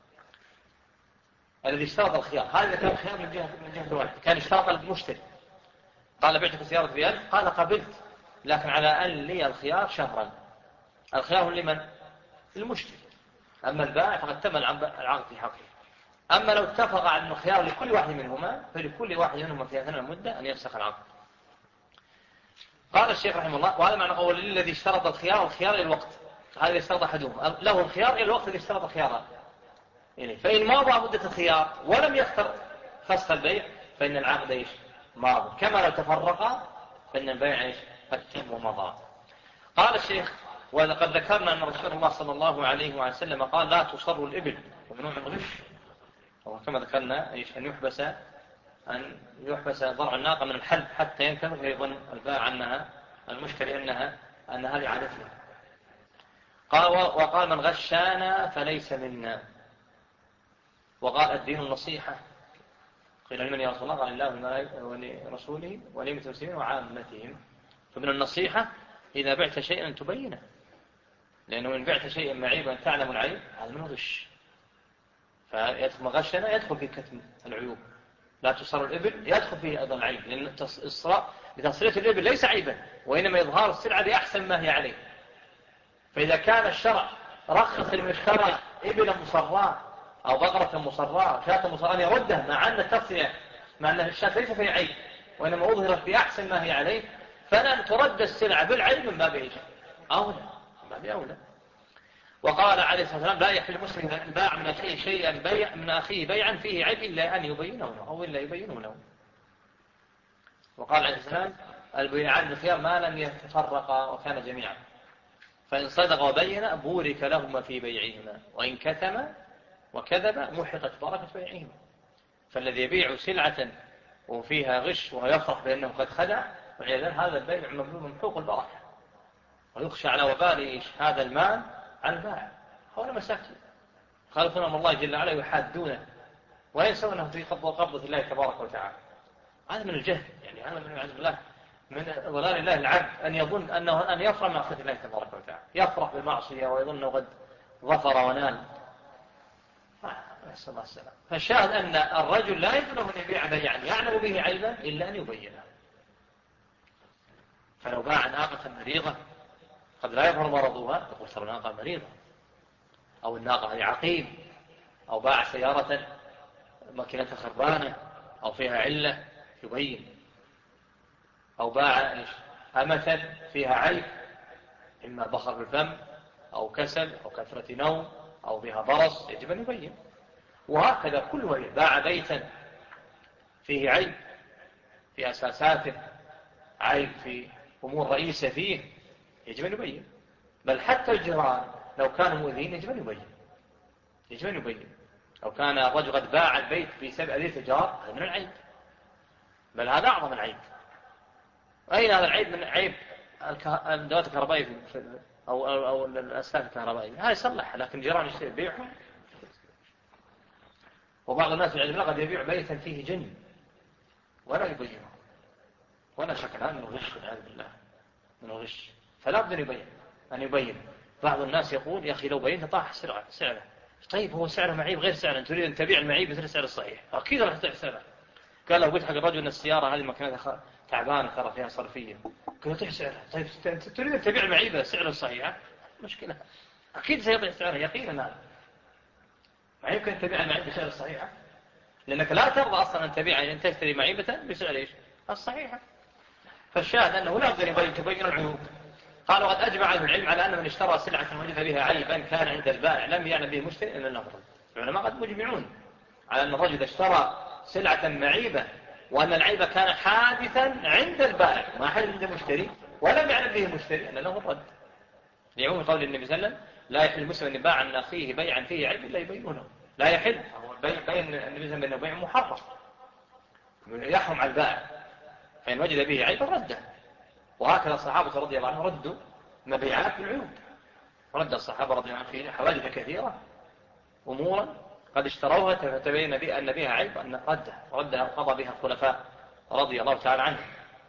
الذي اشترط الخيار هذا كان خيار من جهة واحد، كان اشترط المشتري قال بعتك سيارة ب1000 قال قبلت، لكن على أن لي الخيار شهرا، الخيار لمن؟ المشتري، أما البائع فقد تم العقد في حقه. أما لو اتفق على أن الخيار لكل واحد منهما فلكل واحد منهما في أثناء المدة أن يفسخ العقد. قال الشيخ رحمه الله وهذا معنى قول الذي اشترط الخيار إلى الوقت، هذا اشترط أحدهم له الخيار إلى الوقت الذي اشترط خياره إليه، فإن ماضى مدة الخيار ولم يختر فسخ البيع فإن العقد إيش ماضي، كما لو تفرق فإن البيع إيش قد تم ومضى. قال الشيخ ولقد ذكرنا أن رسول الله صلى الله عليه وسلم قال لا تصر الإبل ومنوع الغش، وكما ذكرنا إيش أن يحبس ضرع الناقة من الحلب حتى ينتبه فيظن البائع عنها المشتري أنها لعادتها. قال وقال من غشانا فليس منا. وقال الدين النصيحة. قيل لمن يا رسول الله؟ قال الله ولرسوله ولأئمة المسلمين وعامتهم. فمن النصيحة إذا بعت شيئا تبينه، لأنه إن بعت شيئا معيبا تعلم العيب هذا من غش، فيدخل غشنا يدخل في كتم العيوب. لا تصر الإبل يدخل فيه أيضا العيب، لأن لتصرية الإبل ليس عيبا، وإنما إظهار السلعة لأحسن ما هي عليه. فإذا كان الشرع رخص المشترى إبلا مصراة أو بقرة مصراة شاة مصراة أن يردها، مع أن التصرية مع أن الشاة ليس فيها عيب وإنما أظهرت بأحسن ما هي عليه، فلن ترد السلعة بالعيب من باب إيجاب أولى، من باب أولى. وقال عليه الصلاة والسلام لا يحل المسلم أن باع من أخيه شيئا من أخيه بيعا فيه عيب إلا أن يبينه له أو إلا يبينه له. وقال عليه السلام البيعان بالخيار ما لم يتفرقا وكان جميعا، فإن صدق وبين بورك لهما في بيعهما، وإن كتم وكذب محقت بركة بيعهما. فالذي يبيع سلعة وفيها غش ويفرح بأنه قد خدع، وعياذا هذا البيع ممحوق البركة، ويخشى على وبال هذا المال عن البائع. هؤلاء مساكين خالفون أمر الله جل وعلا يحادونه وينسونه في قبضة الله تبارك وتعالى. هذا من الجهل، يعني هذا من عز الله من ضلال الله العبد أن يظن أن يفرح معصية الله تبارك وتعالى، يفرح بالمعصية ويظن قد ظفر ونال. نسأل الله السلام. فالشاهد أن الرجل لا يمكن أن يبيع بيعا يعلم به عيبا إلا أن يبينه. فلو باع ناقة مريضة قد لا يظهر مرضها يقول ترى ناقة مريضة، أو الناقة هي عقيم، أو باع سيارة ماكينتها خربانة أو فيها علة يبين، أو باع أمة فيها عيب إما بخر بالفم أو كسل أو كثرة نوم أو بها برص يجب أن يبين. وهكذا كل ولي باع بيتا فيه عيب في أساساته، عيب في أمور رئيسة فيه يجب أن يبين. بل حتى الجيران لو كانوا مؤذين يجب أن يبين. لو كان الرجل قد باع البيت بسبب أذية الجار هذا من العيب، بل هذا أعظم العيب. أين هذا العيب؟ من عيب الأدوات الكهربائية أو الأسلاك الكهربائية، هذا يصلح، لكن جيران يشتري بيعهم. وبعض الناس العلم قد يبيع بيتا فيه جن ولا يبينه، ولا شك الآن من الغش والعياذ بالله، من الغش. فلا بد أن يبين. بعض الناس يقول يا أخي لو بينت طاح سعره. طيب هو سعره معيب غير سعره، أنت تريد أن تبيع المعيب مثل السعر الصحيح، أكيد راح تبيع سعره. قال لو قلت حق الرجل أن السيارة هذه مكانتها تعبانة ترى فيها صرفية، قال له سعرها. طيب أنت تريد أن تبيع المعيبة سعره الصحيح، مشكلة أكيد سيبيع سعره يقينا. هذا ما يمكن أن تبيع المعيبة بسعر الصحيحة، لأنك لا ترضى أصلا أن تبيع أن تشتري معيبة بسعر إيش الصحيحة. فالشاهد أنه لا بد أن تبين العيوب. قال وقد أجمع أهل العلم على أن من اشترى سلعة وجد بها عيبا كان عند البائع لم يعلم به مشتري إلا النظر. العلماء قد مجمعون على أن الرجل اشترى سلعة معيبة وأن العيب كان حادثا عند البائع ما حدث عند المشتري ولم يعلم به المشتري أن له الرد، لعموم قول النبي صلى الله عليه وسلم لا يحل المسلم أن يباع عن أخيه بيعا فيه عيب إلا يبينونه. لا يحل، بين النبي صلى الله عليه وسلم أنه بيع محرم يحرم على البائع، فإن وجد به عيبا رده. وهكذا الصحابة رضي الله عنهم ردوا مبيعات بالعيوب، رد الصحابة رضي الله عنهم في حوادث كثيرة أمورا قد اشتروها فتبين أن بها عيب أن ردها وقضى بها الخلفاء رضي الله تعالى عنهم.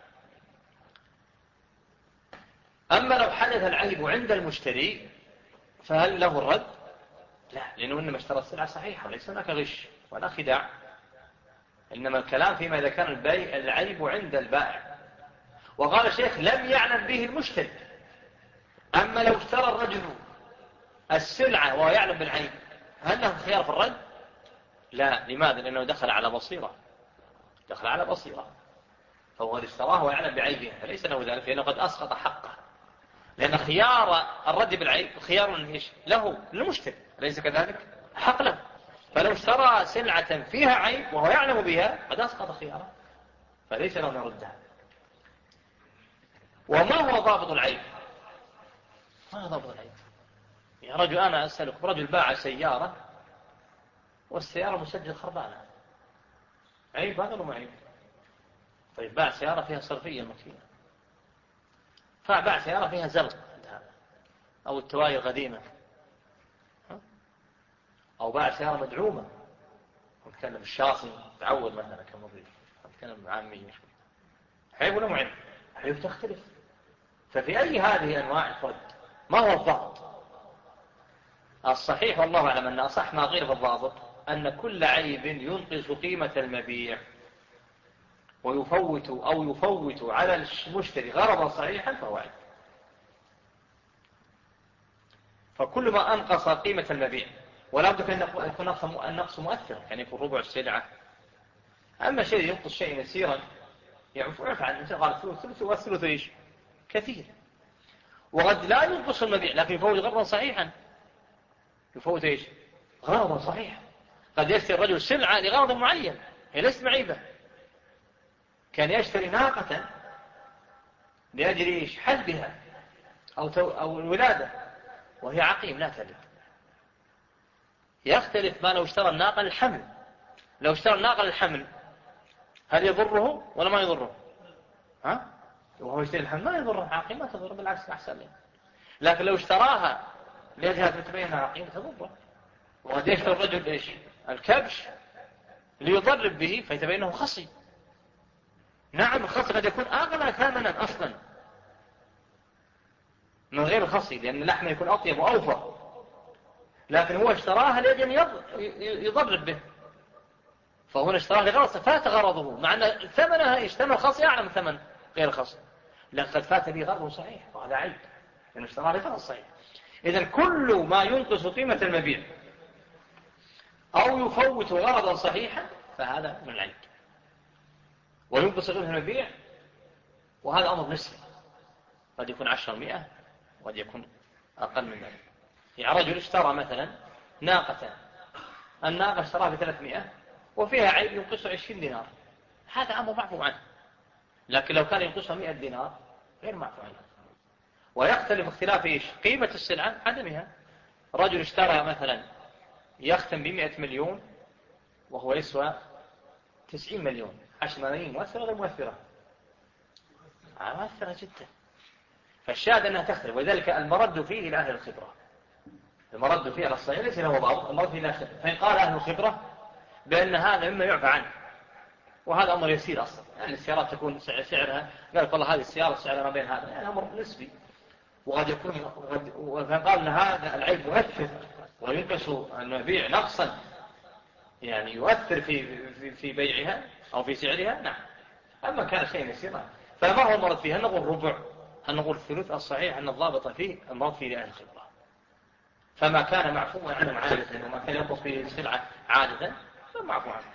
أما لو حدث العيب عند المشتري فهل له الرد؟ لا، لأنه إنما اشترى السلعة صحيحة وليس هناك غش ولا خداع، إنما الكلام فيما إذا كان العيب عند البائع. وقال الشيخ لم يعلم به المشتري. أما لو اشترى الرجل السلعة وهو يعلم بالعيب هل له خيار في الرد؟ لا. لماذا؟ لأنه دخل على بصيرة، فهو قد اشتراه ويعلم بعيبه فليس له ذلك، لأنه قد أسقط حقه، لأن خيار الرد بالعيب خيار له للمشتري ليس كذلك حق له. فلو اشترى سلعة فيها عيب وهو يعلم بها قد أسقط خياره فليس له أن يردها. وما هو ضابط العيب؟ ما هو ضابط العيب؟ يا رجل أنا أسألك، رجل باع سيارة والسيارة مسجل خربانة، عيب هذا ولا ما عيب؟ طيب باع سيارة فيها صرفية مكينة، فباع سيارة فيها زلق أو التواير قديمة، أو باع سيارة مدعومة، نتكلم الشاصي تعود مثلا كمضيف، نتكلم عامية، عيب ولا ما عيب؟ عيب تختلف. ففي أي هذه أنواع الرد ما هو الضابط؟ الصحيح والله أعلم أن أصح ما غير بالضابط أن كل عيب ينقص قيمة المبيع ويفوت على المشتري غرضا صحيحا فهو عيب. فكل ما أنقص قيمة المبيع، ولا بد أن يكون النقص مؤثر، يعني يكون ربع السلعة. أما شيء ينقص شيء يسيرا يعرف عن الإنسان قال الثلث والثلث إيش كثير. وقد لا ينقص المبيع لكن يفوت غرضا صحيحا، يفوت إيش غرضا صحيحا. قد يشتري الرجل سلعة لغرض معين هي ليست معيبة، كان يشتري ناقة لأجل إيش حلبها أو الولادة وهي عقيم لا تلد. يختلف ما لو اشترى الناقة للحمل. لو اشترى الناقة للحمل هل يضره ولا ما يضره؟ ها؟ وهو يشتري الحمل ما يضره، عقيم ما تضره، بالعكس أحسن له. لكن لو اشتراها لأجلها تتبينها عقيم تضره. وقد يشتري الرجل إيش الكبش ليضرب به فيتبينه خصي. نعم الخصي قد يكون أغلى ثمنا أصلا من غير الخصي لأن اللحم يكون أطيب وأوفر، لكن هو اشتراها لأجل يضرب به، فهنا اشتراها لغرض فات غرضه، مع أن ثمنها يشتمل الخصي أعلى من ثمن غير الخصي، لقد فات به غرضه صحيح وهذا عيب لأنه اشتراها لغرض صحيح. إذن كل ما ينقص قيمة المبيع أو يفوت غرضا صحيحا فهذا من العيب. وينقص قيمة المبيع وهذا أمر نسبي، قد يكون 10% وقد يكون أقل من ذلك. يعني رجل اشترى مثلا ناقة، الناقة اشتراها ب300 وفيها عيب ينقصه 20 دينار، هذا أمر معفو عنه. لكن لو كان ينقصها 100 دينار غير معفو عنه. ويختلف اختلاف إيش قيمة السلعة عدمها. رجل اشترى مثلا يختم ب100 مليون وهو يسوى 90 مليون، 10 ملايين مؤثرة غير مؤثرة؟ مؤثرة جدا. فالشاهد أنها تختلف، ولذلك المرد فيه إلى أهل الخبرة. المرد فيه على الصحيح ليس له ضابط، المرد فيه إلى الخبرة. فإن قال أهل الخبرة بأن هذا مما يعفى عنه وهذا أمر يسير أصلا، يعني السيارات تكون سعرها قال والله هذه السيارة سعرها ما بين هذا، يعني أمر نسبي. وقد يكون فإن قال أن هذا العيب مؤثر وينقص المبيع نقصا يعني يؤثر في بيعها أو في سعرها، نعم. أما كان شيء يسيرا فما هو المرض فيه؟ هل نقول ربع؟ هل نقول الثلث؟ الصحيح أن الضابط فيه المرض فيه لأهل الخبرة. فما كان معفوا عنه عادة وما كان ينقص فيه السلعة عادة فمعفو عنه.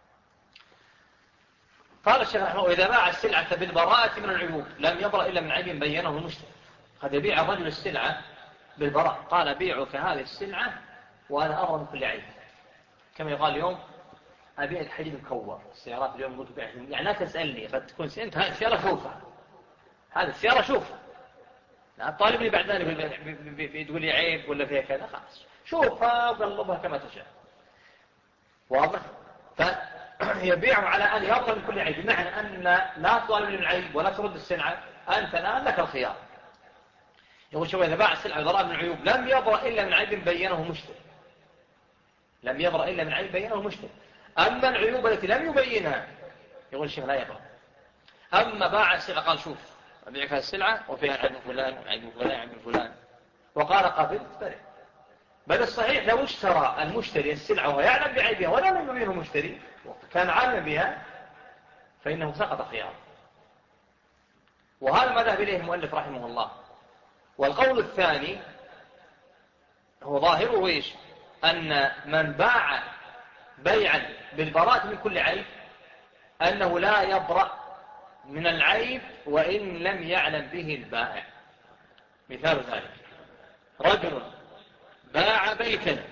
قال الشيخ رحمه الله: إذا باع السلعة بالبراءة من العيوب لم يبرأ إلا من عيب بينه المشتري. قد يبيع الرجل السلعة بالبراء، قال بيعك هذه السلعة وأنا أرى من كل عيب. كما يقال اليوم أبيع الحديد مكور، السيارات اليوم قلت بيع، يعني لا تسألني، قد تكون أنت هذه السيارة شوفها، هذه السيارة شوفها، لا طالب لي بعد ذلك بتقول لي عيب ولا فيها كذا، خلاص شوفها وقلبها كما تشاء. واضح؟ فيبيع على أن يرضى من كل عيب، بمعنى أن لا تطالب من العيب ولا ترد السلعة، أنت الآن لك الخيار. يقول شوف إذا باع السلعة بضرائب من العيوب لم يبرأ إلا من عيب بينه مشتري، لم يبرأ إلا من عيب بينه مشتري. أما العيوب التي لم يبينها يقول الشيخ لا يبرأ. أما باع السلعة قال شوف أبيعك السلعة وفيها عيب فلان عيب فلان عيب فلان وقال قبلت برئ. بل الصحيح لو اشترى المشتري السلعة وهو يعلم بعيبها ولا لم يبينه المشتري كان عالما بها فإنه سقط خيار. وهذا ما ذهب إليه المؤلف رحمه الله. والقول الثاني هو ظاهره إيش؟ أن من باع بيعا بالبراءة من كل عيب أنه لا يبرأ من العيب وإن لم يعلم به البائع. مثال ذلك رجل باع بيتا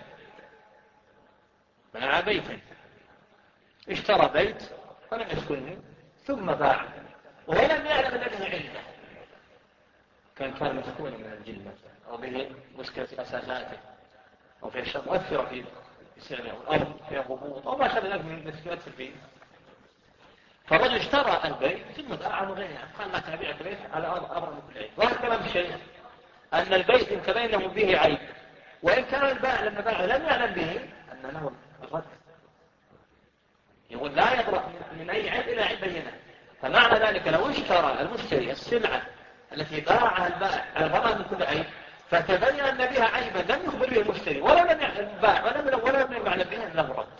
اشترى بيت ولم يسكنه ثم باع ولم يعلم أنه عنده، كان مسكونا من الجن أو به مشكلة أساساته أو في أشياء مؤثرة في سعره أو الأرض فيها هبوط أو ما شابه ذلك من يؤثر فيه. فالرجل اشترى البيت ثم باعه غيره، قال لا تبيع البيت على أمر من كل عيب. وهذا كلام الشيخ أن البيت إن تبينه به عيب وإن كان البائع لما باعه لم يعلم به أن له الرد. يقول لا يبرأ من أي عيب إلى عيب بينه. فمعنى ذلك لو اشترى المشتري السلعة التي باعها البائع على البراءة من كل عيب فتبين أن بها عيبا لم يخبر به المشتري ولا لم يعلم البائع ولا لم يعلم به أنه رد.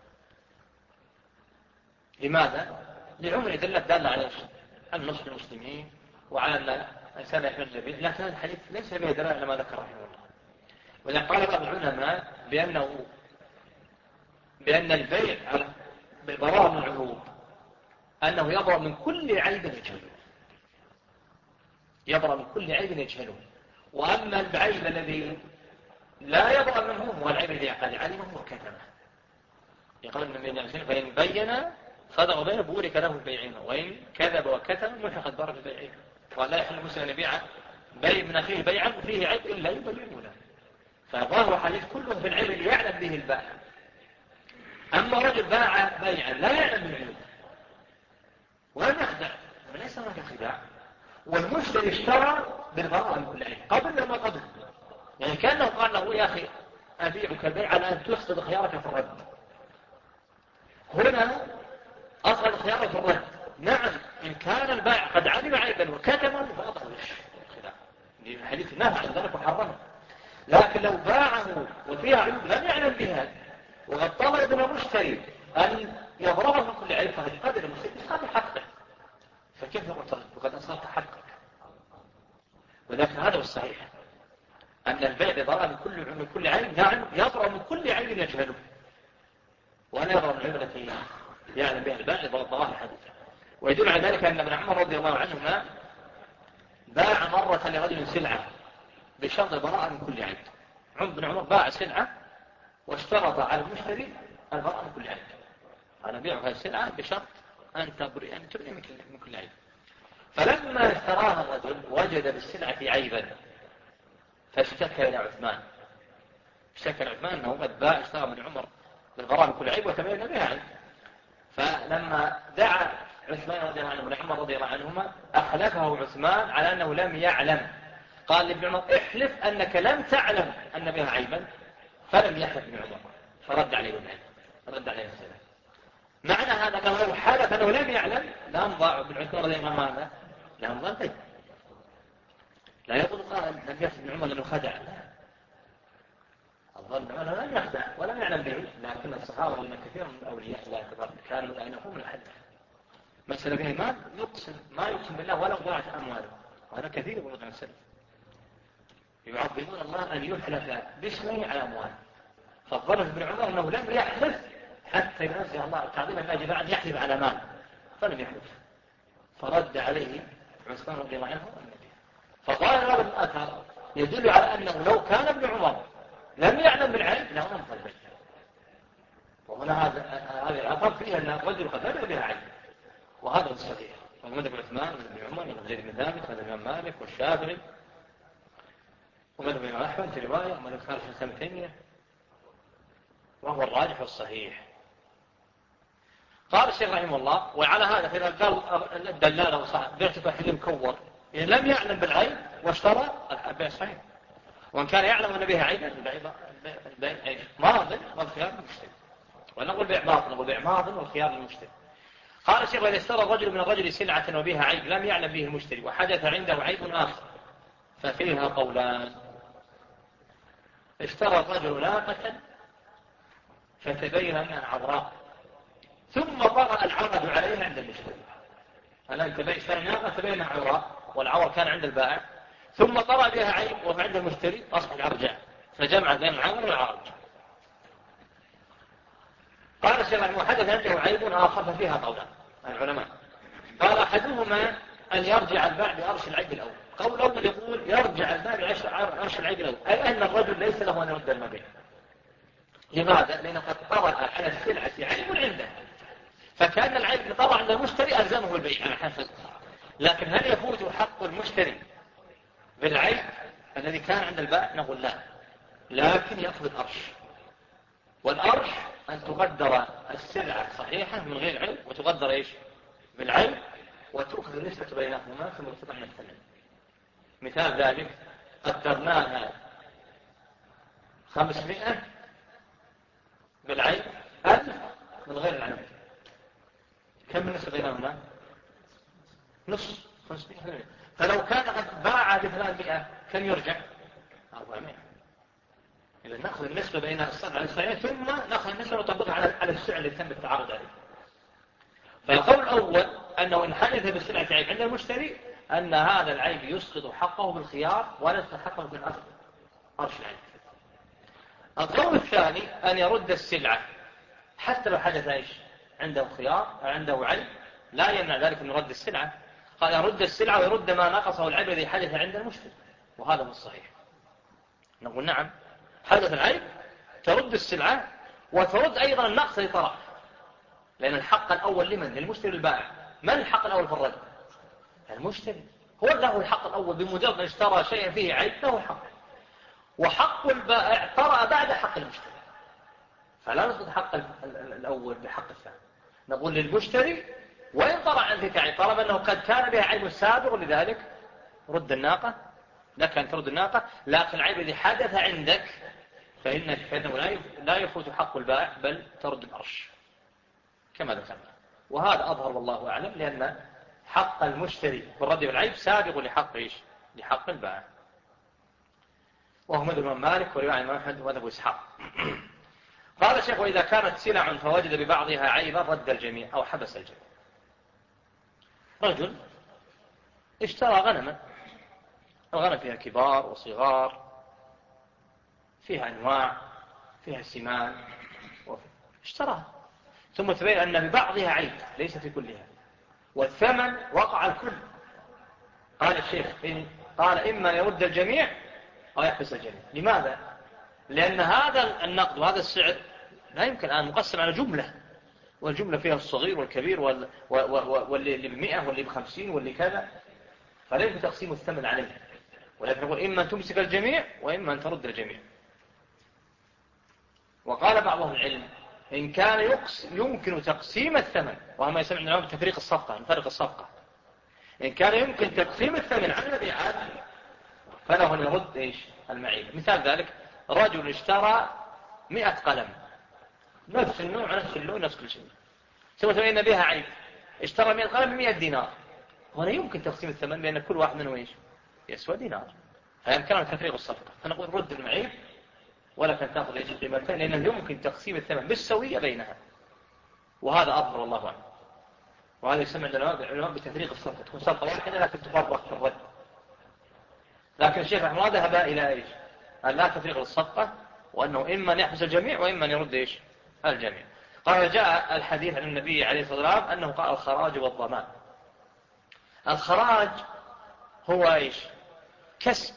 لماذا؟ لعمر دلة دالة على النصح المسلمين وعلى أن الإنسان يحمل الجبين، لكن الحديث ليس به دلالة على ما ذكر رحمه الله. وإذا قال بعض العلماء بأن البيع بالبراءة من العهود أنه يبرأ من كل عيب يجهله، يبرأ من كل عيب يجهله. وأما العيب الذي لا يبرأ منه هو العيب الذي قد علمه وكتمه. يقول النبي صلى الله عليه وسلم فإن بين صدق بينه بورك له البيعين، وإن كذب وكتم محق البركة البيعين. ولا يحل المسلم أن يبيع بيع من أخيه بيعا فيه عيب إلا يبينه له. فالظاهر حديث كله في العيب اللي يعلم به البائع. أما رجل باع بيعا لا يعلم بالعيب ولم يخدع فليس هناك خداع، والمشتري اشترى بالبراءة من كل عيب قبل وما قبل. يعني كأنه قال له يا أخي أبيعك البيع على أن تفسد خيارك في الرد. هنا أصل خيارك في الرد. نعم إن كان البائع قد علم عيبا وكتمه فأطلع الخداع، الحديث نهى عن ذلك وحرمه. لكن لو باعه وفيها عيوب لم يعلم بها وقد طلب من المشتري أن يضربه من كل عيب فهذه قدر المشتري هذا حقه، فكيف يعترض وقد أصابت حقك؟ ولكن هذا هو الصحيح أن البيع بضرر من كل عيب. نعم يضرر من كل عيب يجهله، وأنا يضرر من العيب التي يعلم بها البائع ضرر الحديث. ويدل على ذلك أن ابن عمر رضي الله عنهما باع مرة لرجل سلعة بشرط البراءة من كل عيب. ابن عمر باع سلعة واشترط على المشتري البراءة من كل عيب. أنا بيع هذه السلعة بشرط أن تبرئ من كل عيب. فلما اشتراها الرجل وجد بالسلعة عيبا فاشتكى إلى عثمان. اشتكى عثمان أنه قد باع اشترى من عمر بالبراءة من كل عيب وتبين بها عيب. فلما دعا عثمان رضي الله عنه وابن عمر رضي الله عنهما أخلفه عثمان على أنه لم يعلم. قال لابن عمر احلف أنك لم تعلم أن بها عيبا، فلم يحلف ابن عمر فرد عليه العيب، رد عليه السلام. معنى هذا أنه لو حلف أنه لم يعلم لأمضى ابن عثمان رضي الله عنه لأمضى البيع. لا يقول قال لم يحلف ابن عمر لأنه خدع، لا، الظن أنه لم يخدع ولم يعلم به. لكن الصحابة من كثير من الأولياء لا كبار كانوا لا ينقوم الحد مسألة فيه ما يقسم بالله ولو ضاعت أمواله، وهذا كثير من السلف يعظمون الله أن يحلف باسمه على أمواله. فالظن ابن عمر أنه لم يحلف حتى ينزه الله تعظيما لا جماعة أن يحلف على مال، فلم يحلف فرد عليه عثمان رضي الله عنه النبي. فقال هذا الأثر يدل على أنه لو كان ابن عمر لم يعلم بالعيب لأمضى البيع. وهنا هذا الأثر فيه أن الرجل قد بدأ بها عيب، وهذا الصحيح. ومذهب عثمان بن عمر ومذهب زيد بن ثابت ومذهب الإمام مالك والشافعي ومذهب الإمام أحمد في رواية ومذهب خالد بن تيمية، وهو الراجح والصحيح. قال الشيخ رحمه الله وعلى هذا فإذا قال الدلالة وصاحب بيعتبر حلم كور إن لم يعلم بالعيب واشترى البيع صحيح، وإن كان يعلم أن بها عيبا البيع عيب ماضٍ والخيار للمشتري. ونقول بيع باطل نقول بيع ماضٍ والخيار للمشتري. قال الشيخ إذا اشترى الرجل من الرجل سلعة وبها عيب لم يعلم به المشتري وحدث عنده عيب آخر ففيها قولان. اشترى الرجل ناقة فتبين أنها عوراء ثم طرأ العرض عليها عند المشتري. الآن اشترى ناقة تبين أنها عوراء والعور كان عند البائع، ثم طرأ بها عيب وعند المشتري أصبح الأرجع، فجمع بين العور والعرض. قال الشيخ أنه حدث عنده عيب آخر ففيها قولان العلماء. قال أحدهما أن يرجع البائع بأرش العيب الأول. قول الأول يقول يرجع البائع بأرش العيب الأول، أي أن الرجل ليس له أن يرد المبيع. لماذا؟ لأنه قد طرأ على السلعة عيب عنده، فكان العيب اللي طرأ عند المشتري ألزمه البيع على حسب. لكن هل يفوت حق المشتري بالعيب الذي كان عند البائع؟ نقول لا، لكن يأخذ الأرش. والأرش أن تقدر السلعة صحيحة من غير عيب وتقدر إيش بالعيب وتأخذ النسبة بينهما ثم تطلع من الثمن. مثال ذلك قدرناها 500 بالعيب 1000 من غير العيب، كم النسبة بينهما؟ نص 500. فلو كان قد باع ب300 كم يرجع؟ فاهمين؟ إذا نأخذ النسبة بين الصنع والصناعية ثم نأخذ النسبة ونطبقها على السعر اللي تم التعارض عليه. فالقول الأول أنه إن حدث بالسلعة عيب عند المشتري أن هذا العيب يسقط حقه بالخيار ولا يسقط حقه في أرش العيب. القول الثاني أن يرد السلعة حتى لو حدث إيش عنده خيار أو عنده عيب لا يمنع ذلك من رد السلعة. قال يرد السلعة ويرد ما نقصه العيب الذي حدث عند المشتري، وهذا هو الصحيح. نقول نعم، حدث العيب ترد السلعة وترد أيضا النقص الذي طرأ، لأن الحق الأول لمن؟ للمشتري البائع. من الحق الأول في الرد؟ المشتري هو له الحق الأول، بمجرد أن اشترى شيئا فيه عيب له الحق، وحق البائع طرأ بعد حق المشتري، فلا نسقط حق الأول بحق الثاني. نقول للمشتري وإن طرأ عندك عيب طالما أنه قد كان بها عيب سابق، ولذلك رد الناقة، لك أن ترد الناقة، لكن العيب الذي حدث عندك فإنه لا يفوت حق البائع بل ترد الأرش كما ذكرنا. وهذا أظهر والله أعلم، لأن حق المشتري بالرد بالعيب سابق لحق إيش؟ لحق البائع. وهو مذهب الإمام مالك ورواية الإمام أحمد ومذهب إسحاق. قال الشيخ: وإذا كانت سلع فوجد ببعضها عيبا رد الجميع أو حبس الجميع. رجل اشترى غنما، الغنم فيها كبار وصغار، فيها أنواع، فيها سمان، اشتراها، ثم تبين أن ببعضها عيب ليس في كلها، والثمن وقع الكل. قال الشيخ قال إما يرد الجميع أو يحبس الجميع. لماذا؟ لأن هذا النقد وهذا السعر لا يمكن أن مقسم على جملة، والجملة فيها الصغير والكبير واللي ب100 واللي ب50 واللي كذا، فلا يمكن تقسيم الثمن عليه. ولكن نقول إما أن تمسك الجميع وإما أن ترد الجميع. وقال بعض أهل العلم إن كان يمكن تقسيم الثمن، وهو ما يسمى عندنا بتفريق الصفقة، نفرق الصفقة، إن كان يمكن تقسيم الثمن على المبيعات فله أن يرد إيش؟ المعيب. مثال ذلك رجل اشترى 100 قلم، نفس النوع نفس اللون نفس كل شيء، ثم تبين بها عيب، اشترى 100 قلم ب100 دينار. هنا يمكن تقسيم الثمن لأن كل واحد منه إيش؟ يسوى دينار، فيمكن تفريق الصفقة. فنقول رد المعيب ولكن تأخذ إيش؟ قيمتين، لأنه يمكن تقسيم الثمن بالسوية بينها، وهذا أظهر والله أعلم. وهذا يسمى عند العلماء بتفريق الصفقة، تكون صفقة واحدة لكن تفرق في الرد. لكن الشيخ رحمه الله ذهب إلى إيش؟ أن لا تفريق الصفقة، وأنه إما أن يحبس الجميع وإما أن يرد إيش؟ الجميع. قال جاء الحديث عن النبي عليه الصلاة والسلام أنه قال الخراج والضمان. الخراج هو إيش؟ كسب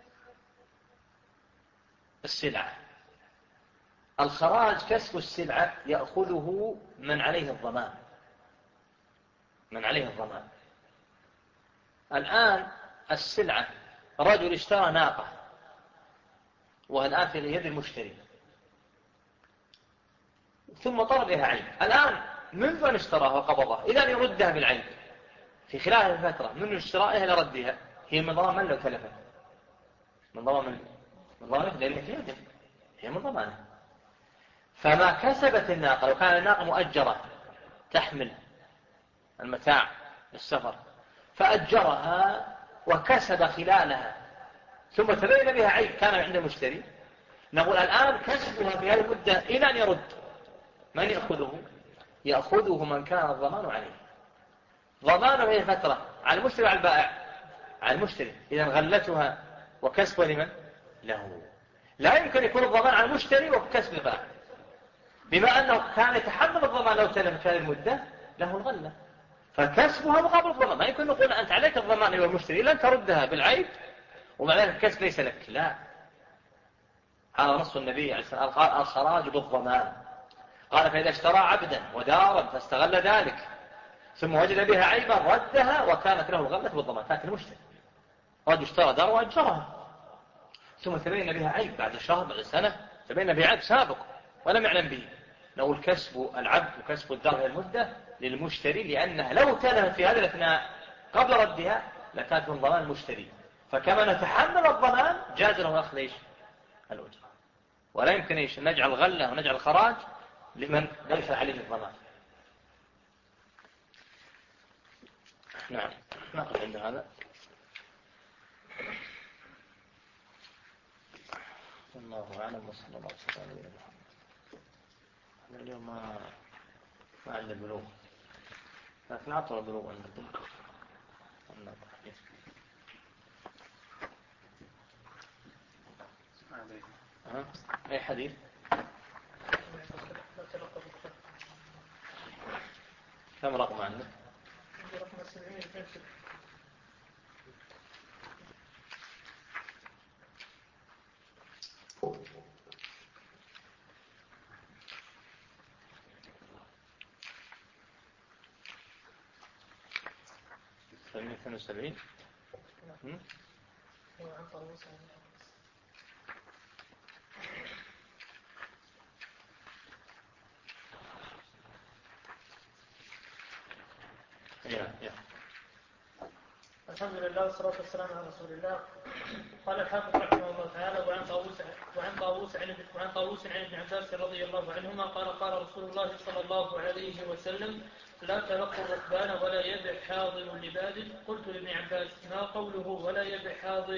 السلعة. الخراج كسب السلعة يأخذه من عليه الضمان، من عليه الضمان. الآن السلعة رجل اشترى ناقة والآن في يد المشتري، ثم طلب بها عيب. الآن منذ أن اشتراها وقبضها إلى أن يردها بالعيب في خلال الفترة من اشترائها إلى ردها، هي من ضمان لو تلفت؟ من ضمان لأن في يده، هي من ضمانه. فما كسبت الناقة، لو كان الناقة مؤجرة تحمل المتاع للسفر فأجرها وكسب خلالها ثم تبين بها عيب كان عند المشتري، نقول الآن كسبها في هذه المدة إلى أن يرد، من يأخذه؟ يأخذه من كان الضمان عليه. ضمانه هي فترة على المشتري وعلى البائع؟ على المشتري. إذا غلتها وكسبها لمن؟ له. لا يمكن يكون الضمان على المشتري وكسب البائع، بما أنه كان يتحمل الضمان لو تلف في هذه المدة له الغلة، فكسبها مقابل الضمان. ما يمكن نقول أنت عليك الضمان إلى المشتري لن تردها بالعيب ومع ذلك الكسب ليس لك، لا. هذا نص النبي عليه الصلاة والسلام قال الخراج بالضمان. قال فإذا اشترى عبدا ودارا فاستغل ذلك ثم وجد بها عيبا ردها وكانت له الغلة بالضمان. لكن المشتري رجل اشترى دار وأجرها ثم تبين بها عيب بعد شهر بعد سنة، تبين بها عيب سابق ولم يعلم به، نقول كسب العبد وكسب الدار المدة للمشتري، لأنها لو تلفت في هذه الأثناء قبل ردها لكانت من ضمان المشتري، فكما نتحمل الضمان جاز له أخذ إيش؟ الأجرة. ولا يمكن إيش؟ نجعل غلة ونجعل خراج لمن ليس عليه الضمان. نعم، نقف عند هذا. الله أعلم وصلى الله عليه وسلم. احنا اليوم ما عندنا بلوغ، لكن عطوا بلوغ عندكم. أي حديث؟ كم رقم عندك؟ رقم 752. الحمد لله والصلاة والسلام على رسول الله. قال الحافظ رحمه الله تعالى: وعن طاووس عن ابن عباس رضي الله عنهما قال رسول الله صلى الله عليه وسلم: لا تلقوا الركبان ولا يبع حاضر لباد. قلت لابن عباس: ما قوله ولا يبع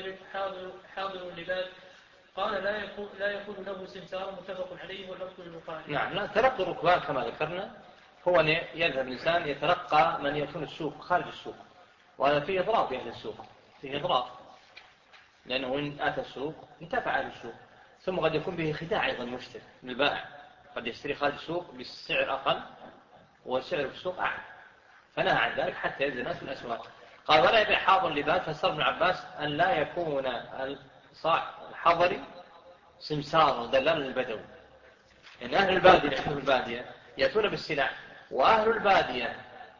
حاضر لباد؟ قال: لا يكون له سمسار. متفق عليه واللفظ للبخاري. نعم. لا، تلقي الركبان كما ذكرنا هو أن يذهب الإنسان يتلقى من يكون السوق خارج السوق، وهذا فيه إضراب بأهل السوق، فيه إضراب، لأنه إن أتى السوق انتفع أهل السوق، ثم قد يكون به خداع أيضا المشتري للبائع، قد يشتري خارج السوق بالسعر أقل والسعر في السوق أعلى، فنهى عن ذلك حتى ينزل الناس في الأسواق. قال: ولا يبيع حاضر لباد. فسر ابن عباس أن لا يكون الحضري سمسار ودلال البدوي، لأن أهل البادية يأتون بالسلع، وأهل البادية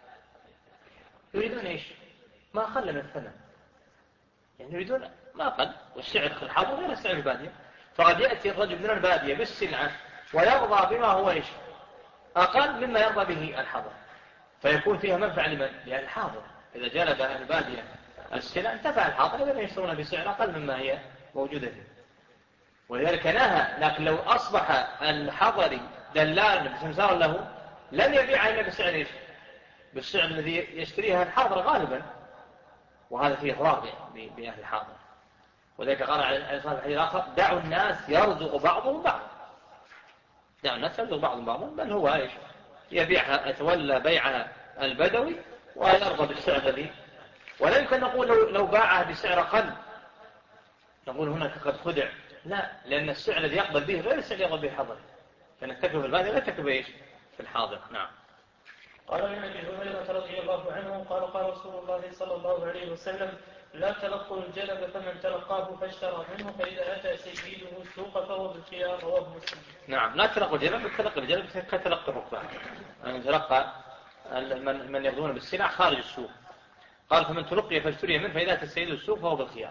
يريدون إيش؟ ما أقل من الثمن، يعني يريدون ما أقل، والسعر في الحضر غير السعر في البادية، فقد يأتي الرجل من البادية بالسلعة ويرضى بما هو إيش؟ أقل مما يرضى به الحضر، فيكون فيها منفعة لمن؟ لأهل الحاضر. إذا جلب أهل البادية السلع انتفع الحاضر الذين يشترون بسعر أقل مما هي موجودة فيه، ولذلك نهى. لكن لو أصبح الحضري دلال بسمسار له لن يبيعها إلا بالسعر إيش؟ بالسعر الذي يشتريها الحاضر غالبا، وهذا فيه إضرار بأهل الحاضر. وذلك قال عليه الصلاة والسلام في الحديث الآخر: دعوا الناس يرزق بعضهم بعض. دعوا الناس يرزق بعضهم بعضا، بل هو إيش؟ يبيعها، يتولى بيعها البدوي ويرضى بالسعر الذي، ولا يمكن نقول لو باعها بسعر أقل نقول هناك قد خدع، لا، لأن السعر الذي يقبل به غير السعر الذي يقبل به الحاضر، لأن التكلفة في البادية لا تكلفة إيش؟ في الحاضر. نعم. قال عن ابي هريره رضي الله عنه قال رسول الله صلى الله عليه وسلم: لا تلقوا الجلب، فمن تلقاه فاشترى منه، فإذا أتى سيده السوق فهو بالخيار. رواه مسلم. نعم. لا تلقوا الجلب، تلقى الجلب كتلقى الركبان، يعني تلقى من يغضون بالسلع خارج السوق. قال: فمن تلقي فاشتري منه، فإذا أتى سيده السوق فهو بالخيار.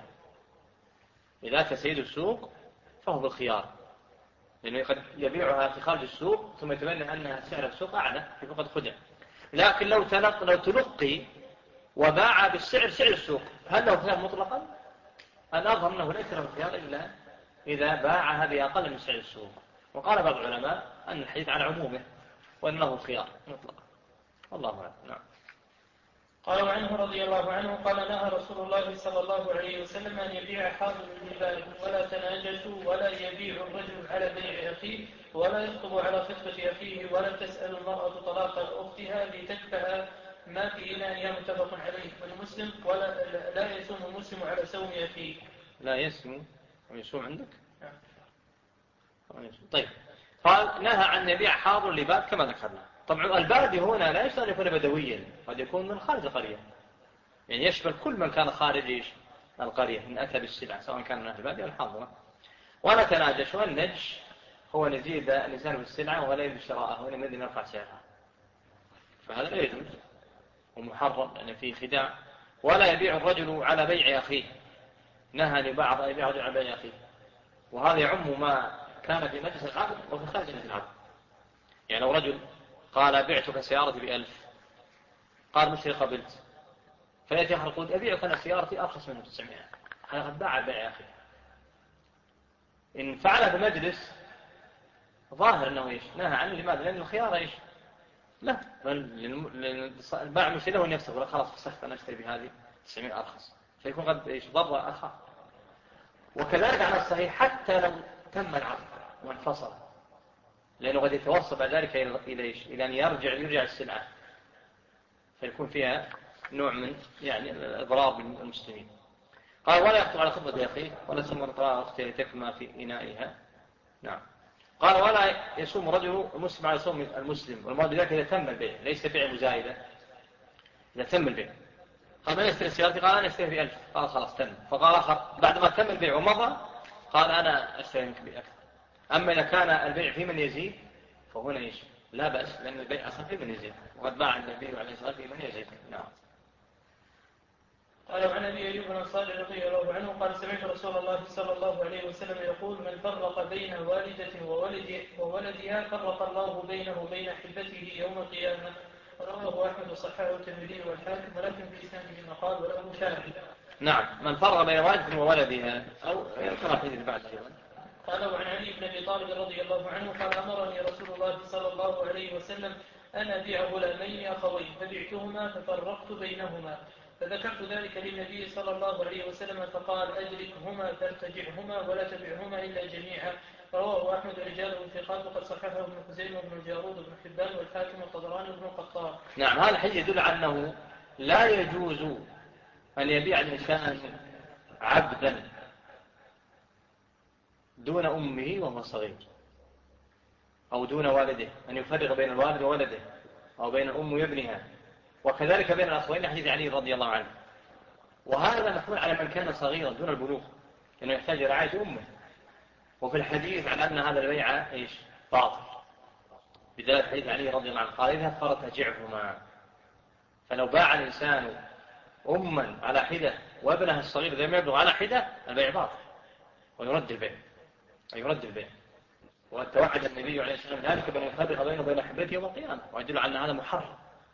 إذا أتى سيد السوق فهو بالخيار، لأنه قد يبيعها في خارج السوق ثم يتبنى أنها سعر السوق أعلى، فقد خدع. لكن لو تلقي وباع بالسعر سعر السوق، هل له خيار مطلقا؟ الأظهر أنه ليس له خيار إلا إذا باعها بأقل من سعر السوق. وقال بعض العلماء أن الحديث على عمومه وأنه خيار مطلقا. الله أعلم. نعم. قال عنه رضي الله عنه قال: نهى رسول الله صلى الله عليه وسلم أن يبيع حاضر اللباد، ولا تناجشوا، ولا يبيع الرجل على بيع أخيه، ولا يخطب على خطبة أخيه، ولا تسأل المرأة طلاق أختها لتكفأ ما في إنائها. متفق عليه. والمسلم: لا يسوم المسلم على سوم أخيه. لا يسوم ويسوم عندك؟ طيب. قال: نهى عن يبيع حاضر لباد كما ذكرنا. طبعا البادي هنا لا يشتغل يكون بدويا، قد يكون من خارج القرية، يعني يشمل كل من كان خارج القرية من أتى بالسلع، سواء كان من أهل البادية أو الحاضرة. ولا تناجش، والنجش هو نزيد الإنسان بالسلعة ولا يريد شراءها ولا يريد أن يرفع سعرها، فهذا لا يجوز ومحرم لأن فيه خداع. ولا يبيع الرجل على بيع أخيه، نهى أن يبيع الرجل على بيع أخيه، وهذا يعم ما كان في مجلس العقد وفي خارج مجلس العقد. يعني لو رجل قال: بعتك سيارتي ب1000، قال مشتري قبلت، فيأتي آخر يقول: أبيعك أنا سيارتي أرخص منه ب900، هذا قد باع بيع أخيه. إن فعل في مجلس ظاهر أنه إيش؟ نهى عنه. لماذا؟ لأن الخيار إيش؟ لا، الباع مشتري له نفسه ولا خلاص فسخت أنا أشتري بهذه 900 أرخص، فيكون قد إيش؟ ضر أخاه. وكذلك على الصحيح حتى لو تم العقد وانفصل، لأنه قد يتوصل بعد ذلك إلى أن يرجع السلعة، فيكون فيها نوع من يعني الإضرار بالمسلمين. قال ولا يخطب على خطبة أخيه ولا يصوم رمضان أخته تكمى في إنائها. نعم. قال ولا يصوم رجل المسلم على صوم المسلم، والمراد بذلك إذا تم البيع، ليس بيع مزايدة، إذا تم البيع. قال من يشتري سيارتي؟ قال أنا أشتري ب1000. قال خلاص تم. فقال آخر بعد ما تم البيع ومضى قال أنا أشتري منك بأكثر. أما إذا كان البيع في من يزيد فهنا إيش؟ لا بأس، لأن البيع أصلا في من يزيد، وقد باع النبي عليه الصلاة والسلام في من يزيد. نعم. قال عن ابي ايوب الانصاري رضي الله عنه قال سمعت رسول الله صلى الله عليه وسلم يقول من فرق بين والدة وولدها فرق الله بينه وبين احبته يوم القيامه. رواه احمد وصححه الترمذي والحاكم، ولكن في اسناده مقال وله شاهد. نعم. من فرق بين والدة وولدها او يذكر حديث بعد ايضا. قال وعن علي بن ابي طالب رضي الله عنه قال امرني رسول الله صلى الله عليه وسلم ان ابيع غلامين اخوين، فبعتهما ففرقت بينهما، فذكرت ذلك للنبي صلى الله عليه وسلم فقال أدركهما فارتجعهما ولا تبعهما إلا جميعا. رواه أحمد رجاله ثقات وقد صححه ابن خزيمة وابن الجارود وابن حبان والحاكم والطبراني وابن قطان. نعم. هذا الحديث يدل على أنه لا يجوز أن يبيع الإنسان عبدا دون أمه وهو صغير، أو دون والده، أن يفرق بين الوالد وولده، أو بين الأم وابنها، وكذلك بين الأخوين حديث علي رضي الله عنه. وهذا محمول على من كان صغيرا دون البلوغ، لأنه يحتاج رعاية أمه. وفي الحديث عن أن هذا البيع إيش؟ باطل، بدلالة حديث علي رضي الله عنه قال إذا فرتجعهما. فلو باع الإنسان أما على حدة وابنها الصغير إذا ما يبلغ على حدة البيع باطل ويرد البيع. وتوعد النبي عليه الصلاة والسلام ذلك بأن يفرق بينه وبين أحبته يوم القيامة، ويدل على أن هذا محرم،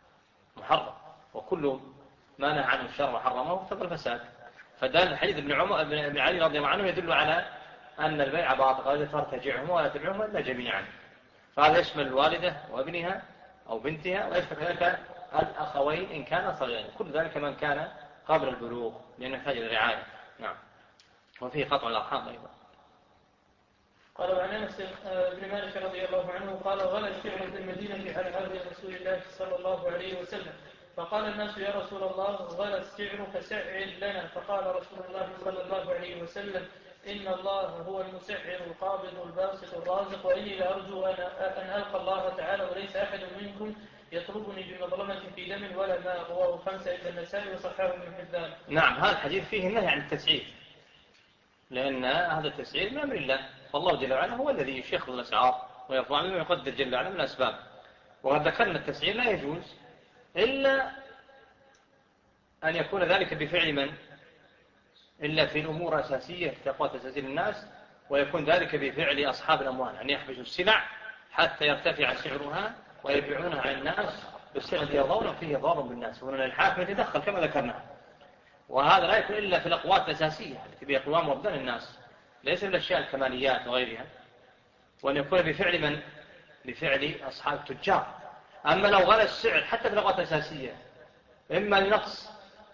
وكل ما نهى عنه الشرع وحرمه اقتضى الفساد. فدل الحديث ابن علي رضي الله عنه يدل على أن البيع باطل، قال فارتجعهما ولا تبعهما إلا جميعا. فهذا يشمل الوالدة وابنها أو بنتها، ويشمل كذلك الأخوين إن كان صغيرا، كل ذلك من كان قبل البلوغ لأنه يحتاج للرعاية. نعم. وفيه قطع الأرحام أيضا. قال عن انس بن مالك رضي الله عنه قال غلا الشعر في المدينه على عهد رسول الله صلى الله عليه وسلم، فقال الناس يا رسول الله غلا السعر فسعر لنا، فقال رسول الله صلى الله عليه وسلم إن الله هو المسعر القابض الباسط الرازق، وإني لأرجو أن ألقى الله تعالى وليس أحد منكم يطلبني بمظلمة في دم ولا ماء. رواه 5 إلا النسائي وصححه ابن حبان. نعم. هذا الحديث فيه النهي عن التسعير، لأن هذا التسعير من أمر الله، والله جل وعلا هو الذي يشخص الأسعار ويرفع منه ويقدر جل وعلا من الأسباب. وقد ذكرنا التسعير لا يجوز إلا أن يكون ذلك بفعل من؟ إلا في الأمور أساسية تقوى تسجيل الناس، ويكون ذلك بفعل أصحاب الأموال أن يحبسوا السلع حتى يرتفع سعرها ويبيعونها على الناس بالسعر الذي يرضون فيه ضار بالناس، وأن الحاكم يتدخل كما ذكرنا. وهذا لا يكون إلا في الأقوات الأساسية التي بها قوام وابدان الناس، ليس من الأشياء الكماليات وغيرها. وأن يكون بفعل من؟ بفعل أصحاب التجار. أما لو غلى السعر حتى في الأقوات الأساسية إما لنقص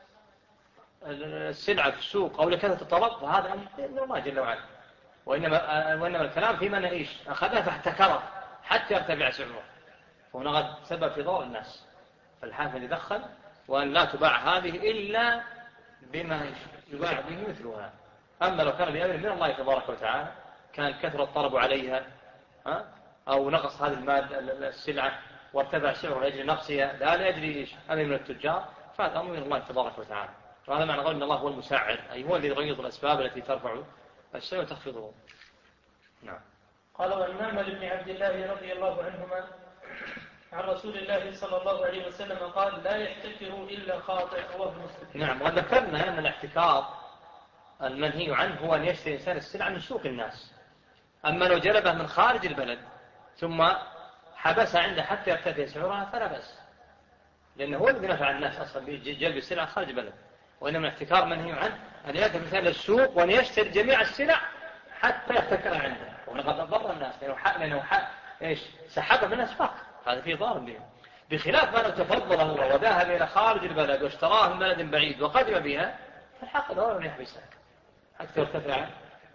السلعة في السوق أو لكثرة الطلب فهذا أمر الله جل وعلا. وإنما الكلام في من إيش؟ أخذها فاحتكره حتى يرتفع سعره، فهنا قد سبب في ضرر الناس. فالحاكم يدخل وأن لا تباع هذه إلا بما يباع به مثلها. أما لو كان بأمر من الله تبارك وتعالى كان كثرة الطلب عليها أو نقص هذه المادة السلعة وارتفع سعره لأجل نقصها لا لأجل إيش؟ أمر من التجار، فهذا أمر من الله تبارك وتعالى. وهذا معنى قول إن الله هو المساعد، أي هو الذي يغيظ الأسباب التي ترفع السعر وتخفضه. نعم. قال وعن معمر بن عبد الله رضي الله عنهما عن رسول الله صلى الله عليه وسلم قال لا يحتكر إلا خاطئ. رواه مسلم. نعم. وذكرنا أن الاحتكار المنهي عنه هو أن يشتري الإنسان السلعة من سوق الناس. أما لو جلبه من خارج البلد ثم حبسها عنده حتى يرتفع سعرها فلا بأس، لأنه هو الذي نفع الناس أصلا بجلب السلعة خارج البلد. وإنما الاحتكار منهي عنه أن يذهب مثلا السوق وأن يشتري جميع السلع حتى يحتكرها عنده، ولقد ضر الناس لأنه إيش؟ سحبه من الأسواق، هذا فيه ضار بهم. بخلاف ما لو تفضل هو وذهب إلى خارج البلد واشتراه من بلد بعيد وقدم بها، فالحق له أن يحبسها حتى يرتفع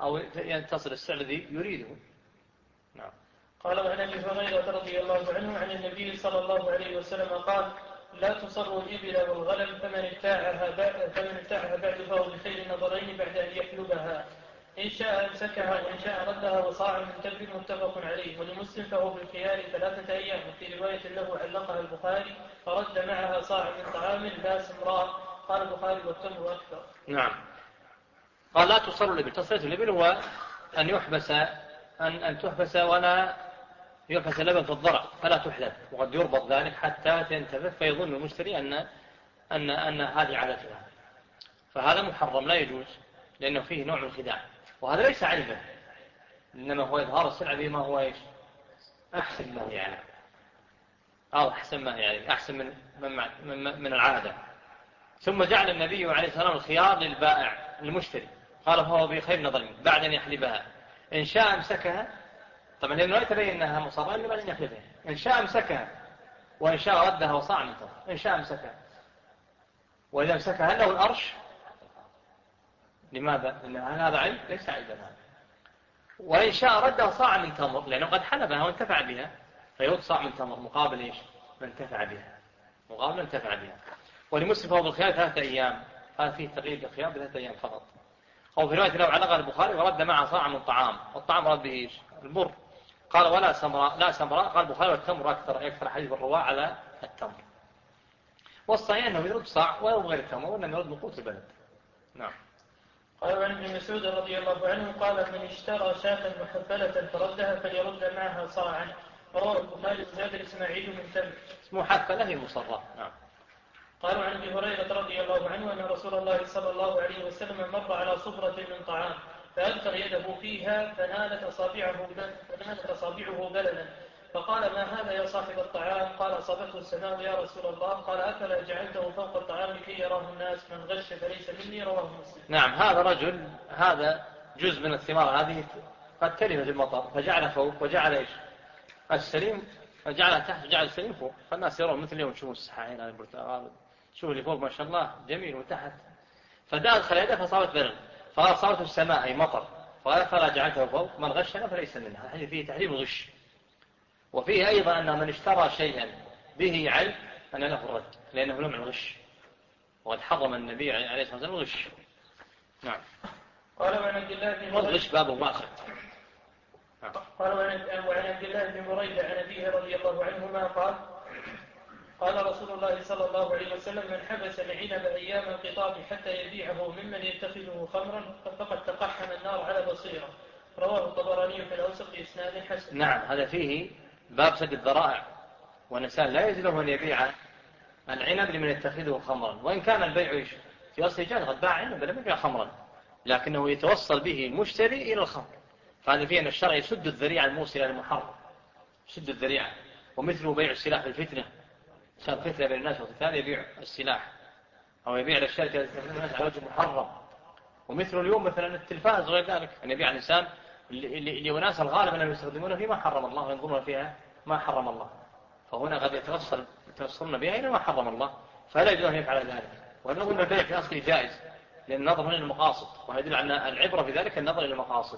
أو يتصل السعر الذي يريده. نعم. قال وعن ابي هريره رضي الله عنه عن النبي صلى الله عليه وسلم قال لا تصروا الإبل والغنم فمن ابتاعها بعد فهو بخير نظرين بعد أن يحلبها إن شاء أمسكها وإن شاء ردها وصاع من تمر متفق عليه. ولمسلم فهو بالخيار 3 أيام. وفي رواية له علقها البخاري فرد معها صاع من طعام لا سمراء. قال البخاري والتمر أكثر. نعم. قال لا تصروا الإبل. تصرية الإبل هو أن يحبس أن تحبس ولا يحبس اللبن في الضرع فلا تحلب، وقد يربط ذلك حتى تنتبه فيظن المشتري أن هذه عادتها، فهذا محرم لا يجوز لأنه فيه نوع من الخداع، وهذا ليس عيبا إنما هو إظهار السلعة بما هو إيش أحسن ما هي يعني أحسن ما هي يعني أحسن من العادة. ثم جعل النبي عليه الصلاة والسلام الخيار للبائع المشتري، قال فهو بخير نظر بعد أن يحلبها إن شاء امسكها، طبعا لأنه لا يتبين أنها مصرة إلا بعد أن يحلبها، إن شاء امسكها وإن شاء ردها وصاع من تمر، إن شاء امسكها، وإذا امسكها له الأرش. لماذا؟ لأن هذا عيب ليس عيبا هذا. وإن شاء ردها صاع من تمر لأنه قد حلبها وانتفع بها، فيرد صاع من تمر مقابل إيش؟ من انتفع بها، مقابل من انتفع بها. ولمسلم فهو بالخيار 3 أيام، هذا فيه تغيير الخيار ب3 أيام فقط. أو في رواية له علقها البخاري ورد معها صاع من طعام، والطعام رد به إيش؟ البر. قال ولا سمراء، لا سمراء. قال البخاري والتمر أكثر حديث الرواة على التمر. والصحيح أنه يرد صاع ويرد غير التمر وأنه يرد نقوط البلد. نعم. قال عن ابن مسعود رضي الله عنه قال من اشترى شاة محفلة فردها فليرد معها صاعا. رواه البخاري وزاد إسماعيل من تمر. اسمه حفلة هي مصرة. نعم. قالوا عن ابي هريره رضي الله عنه ان رسول الله صلى الله عليه وسلم مر على صفرة من طعام فأدخل يده فيها فنالت أصابعه بللا، فقال ما هذا يا صاحب الطعام؟ قال أصابته السماء يا رسول الله. قال أفلا جعلته فوق الطعام كي يراه الناس؟ من غش فليس مني. رواه مسلم. نعم. هذا رجل، هذا جزء من الثمار هذه قد تلفت المطر فجعل فوق وجعل إيش السليم، فجعلها تحت وجعل السليم فوق، فالناس يرون مثل اليوم تشوفوا السحاين على البرتقال، شوفوا اللي فوق ما شاء الله جميل وتحت، فدخل يده فصارت بلل، فصارت السماء أي مطر، فقال فلا جعلته فوق من غشنا فليس منها. الحديث فيه تحريم الغش، وفيه أيضا أن من اشترى شيئا به عيب أن له الرد لأنه نوع من الغش، وقد حرم النبي عليه الصلاة والسلام الغش. نعم. قال وعن عبد الله بن والغش باب واسع. قال وعن عبد الله بن بريدة عن أبيه رضي الله عنهما قال رسول الله صلى الله عليه وسلم من حبس العنب أيام القطاب حتى يبيعه ممن يتخذه خمرا فقد تقحم النار على بصيرة. رواه الطبراني في الأوسط بإسناد حسن. نعم. هذا فيه باب سد الذرائع، والإنسان لا يجوز أن يبيع العنب لمن يتخذه خمرا، وإن كان البيع في أصل جاز، قد باع عنب لم يبيع خمرا، لكنه يتوصل به المشتري إلى الخمر، فهذا فيه أن الشرع يسد الذريعة الموصلة للمحرم، يسد الذريعة. ومثله بيع السلاح في الفتنة، صار فتنة بين الناس وقتال يبيع السلاح أو يبيع الأشياء التي تستخدم الناس على وجه محرم. ومثل اليوم مثلا التلفاز وغير ذلك، أن يبيع الإنسان لأناس الغالب أنهم يستخدمون فيما حرم الله وينظرون فيها ما حرم الله، فهنا قد يتوصلون بها إلى ما حرم الله، فلا يجوز أن يفعل ذلك. ونظر أن البيع في أصله جائز لأن النظر هنا للمقاصد، ويدل على العبرة في ذلك النظر إلى المقاصد.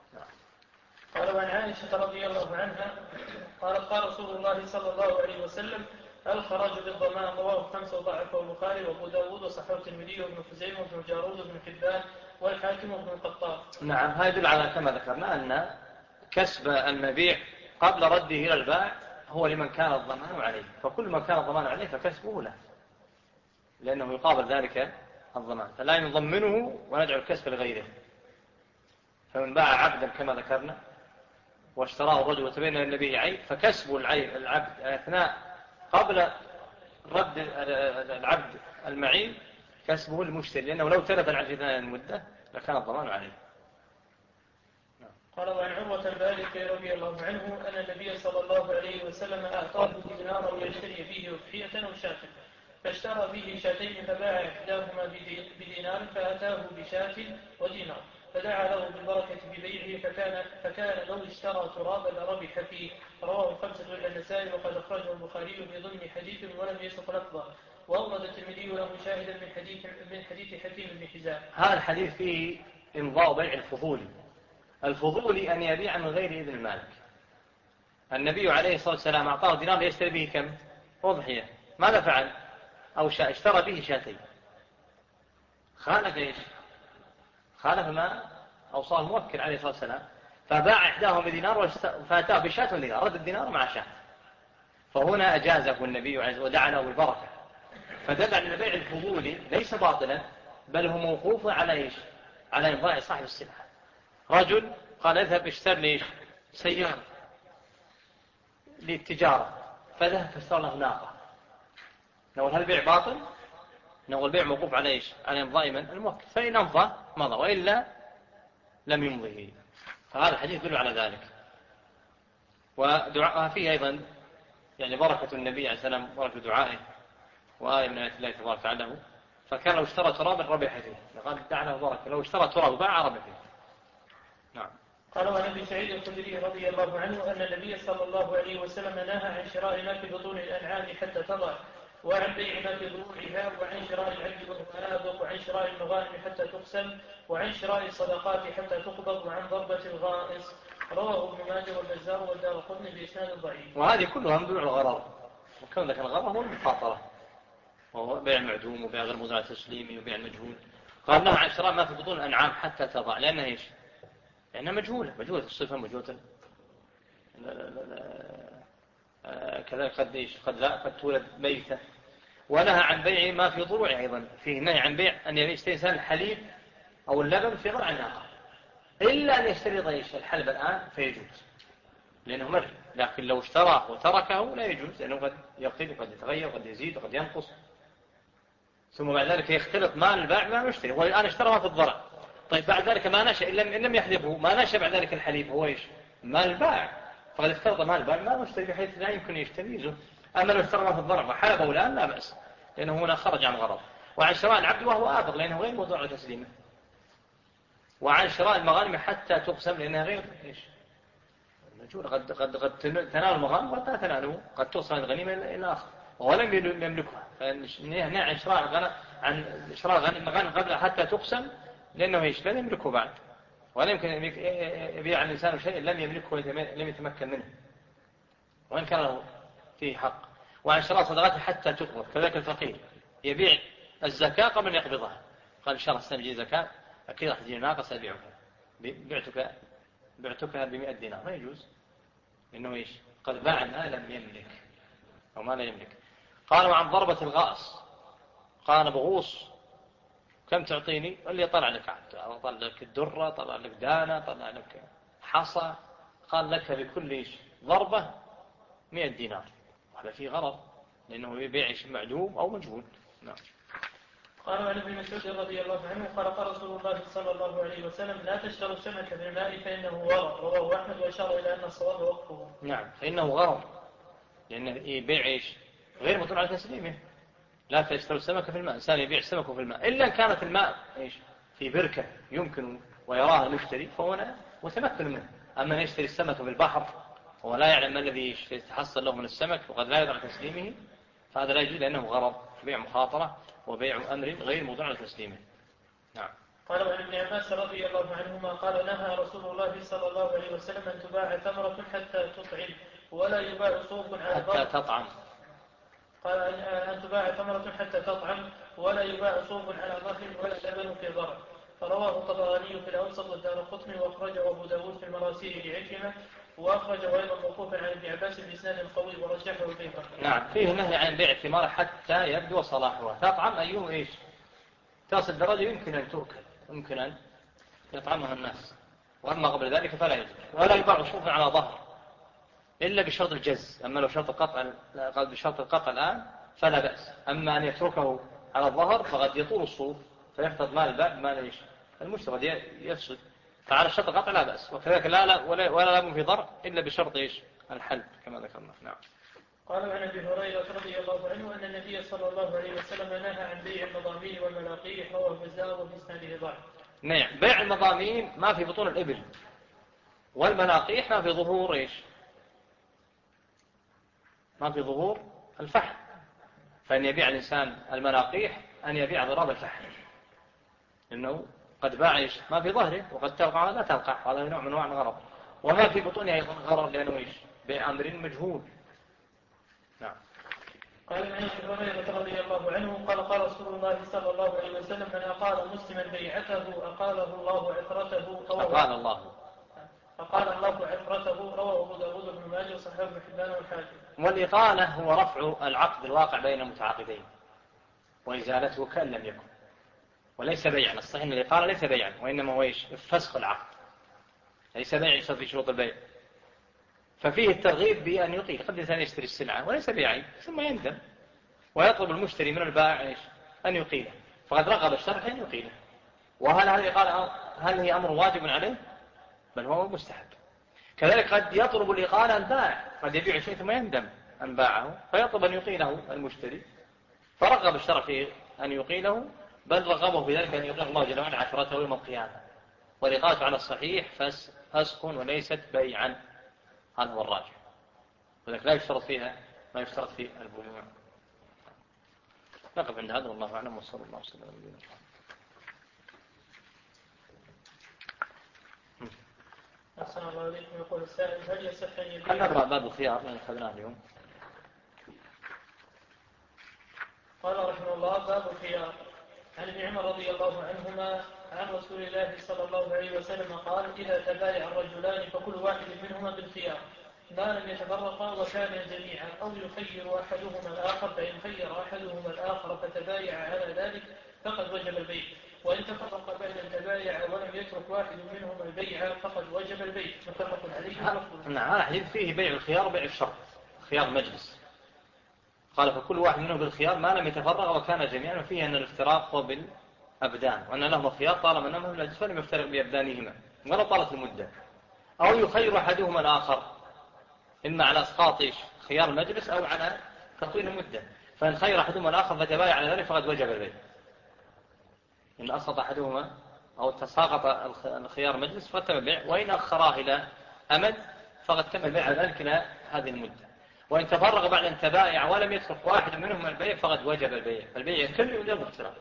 قال وعن عائشة رضي الله عنها قالت قال رسول الله صلى الله عليه وسلم الخراج بالضمان. رواه 5 وضعفه البخاري وابو داود وصححه الترمذي وابن خزيمة وابن جارود وابن حبان والحاكم وابن القطان. نعم. هذا يدل على كما ذكرنا أن كسب المبيع قبل رده إلى البائع هو لمن كان الضمان عليه، فكل ما كان الضمان عليه فكسبه له لأنه يقابل ذلك الضمان، فلا نضمنه ونجعل الكسب لغيره. فمن باع عبدا كما ذكرنا واشتراه الرجل وتبين للنبي عيب فكسب العبد أثناء قبل رد العبد المعيب كسبه المشتري، لأنه لو تلف العبد في ثانية المدة لكان الضمان عليه. قال وعن عروة البارقي رضي الله عنه أن النبي صلى الله عليه وسلم أعطاه دينارا يشتري به أضحية أو شاة، فاشترى به شاتين فباع إحداهما بدينار فأتاه بشاة ودينار، فدعا له بالبركة ببيعه فكان لو اشترى ترابا لربح فيه. رواه 5 إلا النسائي وقد أخرجه البخاري في ضمن حديث ولم يسق لفظه، وأورد الترمذي له شاهدا من حديث حكيم بن حزام. هذا الحديث فيه إمضاء بيع الفضول، الفضولي أن يبيع من غير إذن المالك. النبي عليه الصلاة والسلام أعطاه دينار ليشتري به كم؟ أضحية. ماذا فعل؟ أو اشترى به شاتين. خالف إيش؟ خالف ما أوصاه الموكل عليه الصلاة والسلام، فباع إحداهم بدينار فأتاه بشاة ودينار، رد الدينار مع شاة. فهنا أجازه النبي ودعا له بالبركة. فدل على بيع الفضولي ليس باطلا، بل هو موقوف على إيش؟ على إمضاء صاحب السلعة. رجل قال اذهب اشتري لي سيارة للتجارة، فذهب فاشترى له ناقة. نقول هل البيع باطل؟ نقول البيع موقوف على إيش؟ على إمضاء من؟ الموكل. فإن أمضى مضى، وإلا لم يمضه. فهذا الحديث يدل على ذلك. ودعاء فيه أيضا يعني بركة النبي عليه السلام، بركة دعائه، وآية من آيات الله تبارك وتعالى. فكان لو اشترى ترابا ربح فيه، قال دع له بركة، لو اشترى تراب باع ربح فيه. نعم. قال عن ابي سعيد الخدري رضي الله عنه أن النبي صلى الله عليه وسلم نهى عن شراء ما في بطون الأنعام حتى تضع، وعن بيع ما في ضروعها، وعن شراء العبد والمنابق، وعن شراء المغانم حتى تقسم، وعن شراء الصدقات حتى تقبض، وعن ضربة الغائص. رواه ابن ماجه والبزار والدارقطني بإسناد ضعيف. وهذه كلها من بيع الغرر، وكون لك الغرر هو المخاطرة، وهو بيع المعدوم وبيع غير مزرعة تسليمي وبيع المجهول. قال نهى عن شراء ما في بطون الأنعام حتى تضع، لأنها إيش؟ لأنها مجهولة الصفة، مجهولة كذا، قد تولد ميتة. ونهى عن بيع ما في ضروعه أيضا، فيه نهي عن بيع أن يشتري إنسان الحليب أو اللبن في ضرع الناقة، إلا أن يشتري ضيش الحلب الآن فيجوز، لأنه مرء. لكن لو اشترى وتركه لا يجوز، لأنه قد يقل وقد يتغير وقد يزيد وقد ينقص، ثم بعد ذلك يختلط مال البائع ما يشتري. هو الآن اشترى ما في الضرع، طيب بعد ذلك ما نشأ إن لم يحلبه، ما نشأ بعد ذلك الحليب هو إيش؟ مال البائع، فقد اختلط مال البائع ما يشتري، بحيث لا يمكن يجتميزه. أما لو اشترى ما في الضرع وحلبه الآن لا بأس، لأنه هنا خرج عن غرض. وعن شراء العبد وهو آبق، لأنه غير موضوع لتسليمه. وعن شراء المغانم حتى تقسم، لأنها غير إيش؟ مجهول. قد تنال المغانم وقد لا تناله، قد توصل الغنيمة إلى آخر ولم يملكها. فنهى عن شراء المغانم قبل حتى تقسم، لأنه إيش؟ لن يملكه بعد، ولا يمكن يبيع الإنسان شيء لم يملكه لم يتمكن منه، وإن كان له فيه حق. وعن شراء صدقاته حتى تقبض، كذلك الفقير يبيع الزكاة قبل أن يقبضها. قال إن شاء الله سنجي زكاة، أكيد راح تجي ناقص أبيعها، بعتكها ب100 دينار، ما يجوز، إنه إيش؟ قد باع ما لم يملك أو ما لا يملك. قال وعن ضربة الغاص، قال بغوص كم تعطيني؟ اللي طلع لك عبد، طلع لك الدرة، طلع لك دانة، طلع لك حصى، قال لك بكل ضربة 100 دينار. هذا فيه غرض، لأنه يبيع معدوم أو مجهول. نعم. قال عن ابن مسعود رضي الله عنه قال رسول الله صلى الله عليه وسلم لا تشتروا السمك بالماء فإنه غرر. رواه أحمد وأشار إلى أن الصواب وقفه. نعم، فإنه غرر، لأنه يبيع إيش؟ غير مطلوب على تسليمه. لا تشتروا السمك في الماء، إنسان يبيع السمك في الماء، إلا كانت الماء إيش؟ في بركة يمكن ويراها المشتري فهنا متمكن منه. أما يشتري السمك في البحر ولا يعلم ما الذي يتحصل له من السمك وقد لا يدع تسليمه، فهذا لا يجوز، لأنه غرض، بيع مخاطرة وبيع أمر غير موضوع على تسليمه. نعم. قال عن ابن عباس رضي الله عنهما قال نهى رسول الله صلى الله عليه وسلم أن تباع ثمرة حتى تطعم ولا يباع صوب على ضرب. حتى تطعم. قال أن تباع ثمرة حتى تطعم ولا يباع صوب على ظهر ولا لبن في ضرع. فرواه الطبراني في الأوسط والدارقطني وأخرجه أبو داود في المراسيل لعكرمة، وأخرجه أيضا موقوفا عن ابن عباس بإسناد قوي ورجحه البيهقي. نعم، فيه نهي عن بيع الثمار حتى يبدو صلاحها. تطعم أيهم إيش؟ تصل درجة يمكن أن تؤكل، يمكن أن يطعمها الناس، وأما قبل ذلك فلا يجوز. ولا يباع صوفا على ظهر إلا بشرط الجز. أما لو شرط القطع، قال بشرط القطع الآن فلا بأس. أما أن يتركه على الظهر فقد يطول الصوف فيحتض مال الباب مال إيش؟ المشتري قد يفسد. فعلى شرط القطع لا بأس، وكذلك ولا لبن في ضرع إلا بشرط إيش؟ الحلب كما ذكرنا. نعم. قال عن ابي هريره رضي الله عنه ان النبي صلى الله عليه وسلم نهى عن بيع المضامين والملاقيح، رواه البزار وفي اسناده ضعف. نعم، بيع المضامين ما في بطون الإبل، والملاقيح ما في ظهور إيش؟ ما في ظهور الفحل. فإن يبيع الإنسان الملاقيح أن يبيع ضراب الفحل، لأنه قد باع ما في ظهره وقد توقع لا توقع، هذا نوع من أنواع الغرض. وما في بطونها أيضا غرر لأنه بأمر مجهول. نعم. قال عن ابي هريره رضي الله عنه قال رسول الله صلى الله عليه وسلم من اقال مسلما بيعته اقاله الله عثرته رواه ابو داود بن ماجه وصححه ابن حبان والحاكم. والإقالة هو رفع العقد الواقع بين المتعاقدين وإزالته كأن لم يكن، وليس بيعا. الصحيح أن الإقالة ليس بيعا، وإنما هو فسخ العقد، ليس بيع يشترط في شروط البيع. ففيه الترغيب بأن يقيل. قد الإنسان يشتري السلعة وليس بيعا ثم يندم ويطلب المشتري من البائع أن يقيله، فقد رغب الشرع أن يقيله. وهل هذه الإقالة هل هي أمر واجب عليه؟ بل هو مستحب. كذلك قد يطلب الإقالة البائع، قد يبيع شيء ثم يندم أن باعه فيطلب أن يقيله المشتري، فرغب الشرع في أن يقيله، بل رغبه في ذلك أن يقيل الله جل وعلا عثرته يوم القيامة. والإقالة على الصحيح فسخ وليست بيعا، هذا هو الراجح. ولذلك لا يشترط فيها ما يشترط في البيوع. نقف عند هذا والله أعلم، وصلى الله وسلم على نبينا محمد. أحسن الله عليكم. يقول السائل هل يصح أن يبيع؟ هل نقرأ باب الخيار لأن أخذناه اليوم؟ قال رحمه الله باب الخيار. عن ابن عمر رضي الله عنهما عن رسول الله صلى الله عليه وسلم قال إذا تبايع الرجلان فكل واحد منهما بالخيار ما لم يتفرقا وكانا جميعا، أو يخير أحدهما الآخر، فإن خير أحدهما الآخر فتبايع على ذلك فقد وجب البيع، وإن تفرق بين التبايع ولم يترك واحد منهما البيع فقد وجب البيع. متفق عليه. نعم. هذا حديث فيه بيع الخيار وبيع الشرط، خيار مجلس. قال فكل واحد منهم بالخيار ما لم يتفرق وكان جميعا، وفيه أن الافتراق هو بالأبدان، وأن لهم خيار طالما أنهم لا فلم يفترق بأبدانهما ولا طالت المدة. أو يخير أحدهما الآخر، إما على إسقاط خيار المجلس أو على تطويل المدة. فإن خير أحدهما الآخر فتبايع على ذلك فقد وجب البيع. إن أسقط أحدهما أو تساقط الخيار المجلس فقد تم البيع، وإن أخراه إلى أمد فقد تم البيع على ذلك إلى هذه المدة. وإن تفرغ بعد أن تبايع ولم يترك واحد منهم البيع فقد وجب البيع، فالبيع كله ولا الاختلاف.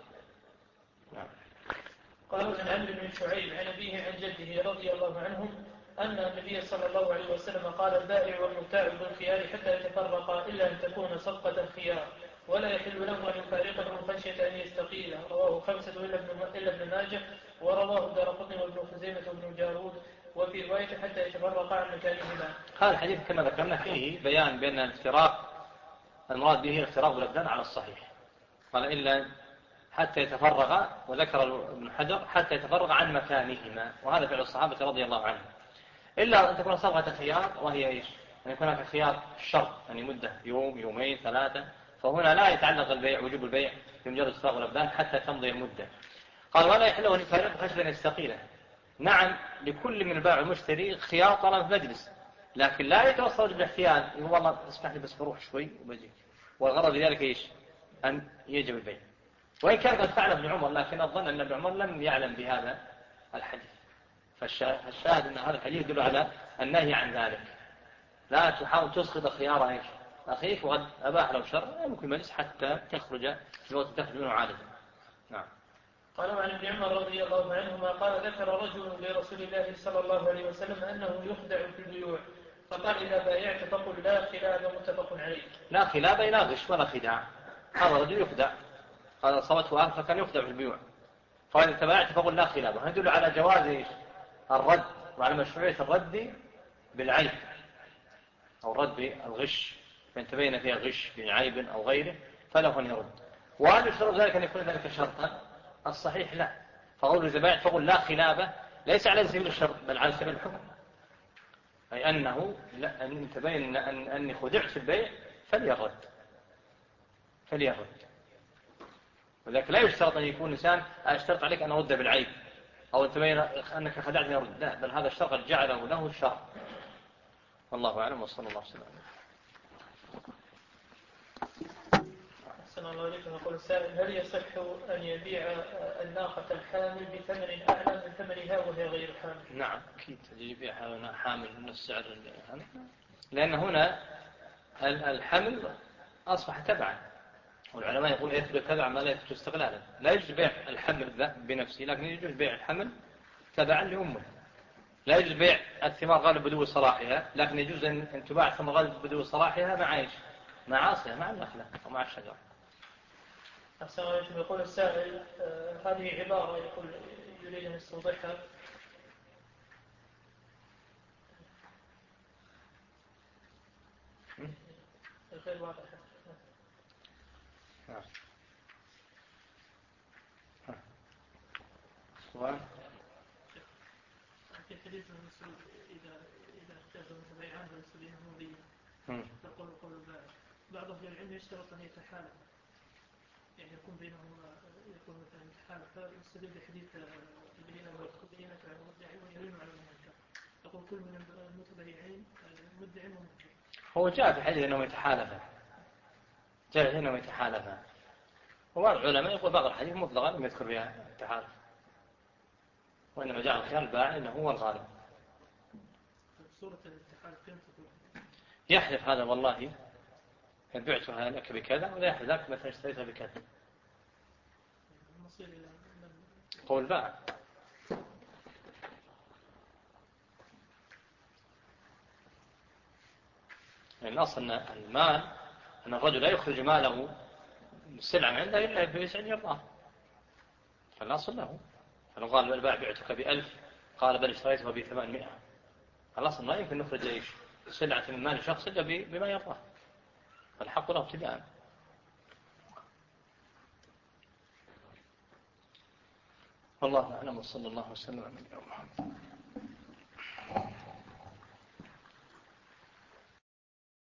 قال عن عمرو بن شعيب عن أبيه عن جده رضي الله عنهم أن النبي صلى الله عليه وسلم قال البائع والمبتاع بالخيار حتى يتفرقا إلا أن تكون صفقة خيار، ولا يحل له أن يفارقه خشية أن يستقيله. رواه خمسة إلا ابن ماجه، ورواه الدارقطني وابن خزيمة وابن جارود، وفي رواية حتى يتفرقا عن مكانهما. هذا الحديث كما ذكرنا فيه بيان بأن الافتراق المراد به الافتراق بالأبدان على الصحيح. قال إلا حتى يتفرغ، وذكر ابن حجر حتى يتفرغ عن مكانهما، وهذا فعل الصحابة رضي الله عنهم. إلا أن تكون صفقة خيار، وهي إيش؟ أن يكون هناك خيار الشرط، يعني مدة يوم يومين ثلاثة، فهنا لا يتعلق البيع وجوب البيع بمجرد استفراغ الأبدان حتى تمضي المدة. قال ولا يحله أن يفارقه خشية أن يستقيله. نعم لكل من البائع والمشتري خيار طالما في مجلس، لكن لا يتوصل بالاحتيال يقول والله اسمح لي بس بروح شوي وبجي، والغرض بذلك إيش؟ أن يجب البيع. وإن كان قد فعل ابن عمر، لكن الظن أن ابن عمر لم يعلم بهذا الحديث. فالشاهد أن هذا الحديث يدل على النهي عن ذلك. لا تحاول تسقط خيار أخيك وقد أباح له الشرع، ممكن مجلس حتى تخرج في وقت تخرج منه عادة. نعم. قال عن ابن عمر رضي الله عنهما قال ذكر رجل لرسول الله صلى الله عليه وسلم أنه يخدع في البيوع، فقال إذا بايعت فقل لا خلاب. متفق عليه. لا خلاب لا غش ولا خداع. هذا الرجل يخدع، قال صوته أهل فكان يخدع في البيوع، قال إذا بايعت فقل لا خلاب. وهذا يدل على جواز الرد وعلى مشروعية الرد بالعيب أو الرد بالغش، فإن تبين فيها غش بعيب أو غيره فله أن يرد. وهل يشترط ذلك أن يكون ذلك شرطا؟ الصحيح لا. فقول إذا بايعت فقل لا خلابة ليس على سبيل الشرط بل على سبيل الحكم، أي أنه أن تبين أني خدعت في البيع فليرد. وذلك لا يشترط أن يكون إنسان أشترط عليك أن أرد بالعيب أو أن تبين أنك خدعتني أرد، لا، بل هذا الشرط قد جعله له الشرع. والله أعلم، وصلى الله وسلم. أحسن الله عليكم. يقول السائل هل يصح أن يبيع الناقة الحامل بثمن أعلى من ثمنها وهي غير حامل؟ نعم أكيد يبيعها حامل من السعر هذا، لأن هنا الحمل أصبح تبعا، والعلماء يقول يثبت كذا عما لا يثبت استغلالا. لا يجوز بيع الحمل بنفسه، لكن يجوز بيع الحمل تبعا لأمه. لا يجوز بيع الثمار غالب بدو صلاحها، لكن يجوز أن تباع الثمار غالب بدو صلاحها مع إيش؟ مع عاصها، مع النخلة ومع الشجر. أحسن عليكم. يقول السائل هذه عبارة يقول يريد أن يستوضحها. غير واضحة. سؤال في حديث المسؤول إذا اختلفوا بيعان والمسؤولين مضيا تقول قول بعض أهل العلم يشترط أن يتحالف، يعني يكون بينهما يكون مثلا يتحالف، فيستدل بحديث البينة والمتبينة على المدعي ويمين على المنكر. يقول كل من المتبيعين مدعي ومنكر. هو جاء في حديث أنه يتحالفا، جاء أنه يتحالفا، وبعض العلماء يقول بعض الحديث مطلقا لم يذكر فيها التحالف، وإنما جعل خيار البائع أنه هو الغالب. سورة التحالف كيف تقول؟ يحلف هذا والله بعتها لك بكذا، ولا يحلف ذاك مثلا اشتريتها بكذا. المصير إلى قول باع. يعني الأصل أن المال أن الرجل لا يخرج ماله السلعة عنده إلا بوسع يرضاه، فالأصل له. فلو قال البائع بعتك ب1000 قال بل اشتريتها ب800، الأصل ما يمكن نخرج إيش سلعة من مال شخص إلا بما يرضاه، فالحق له ابتداء. والله أعلم، وصلى الله وسلم على نبينا محمد.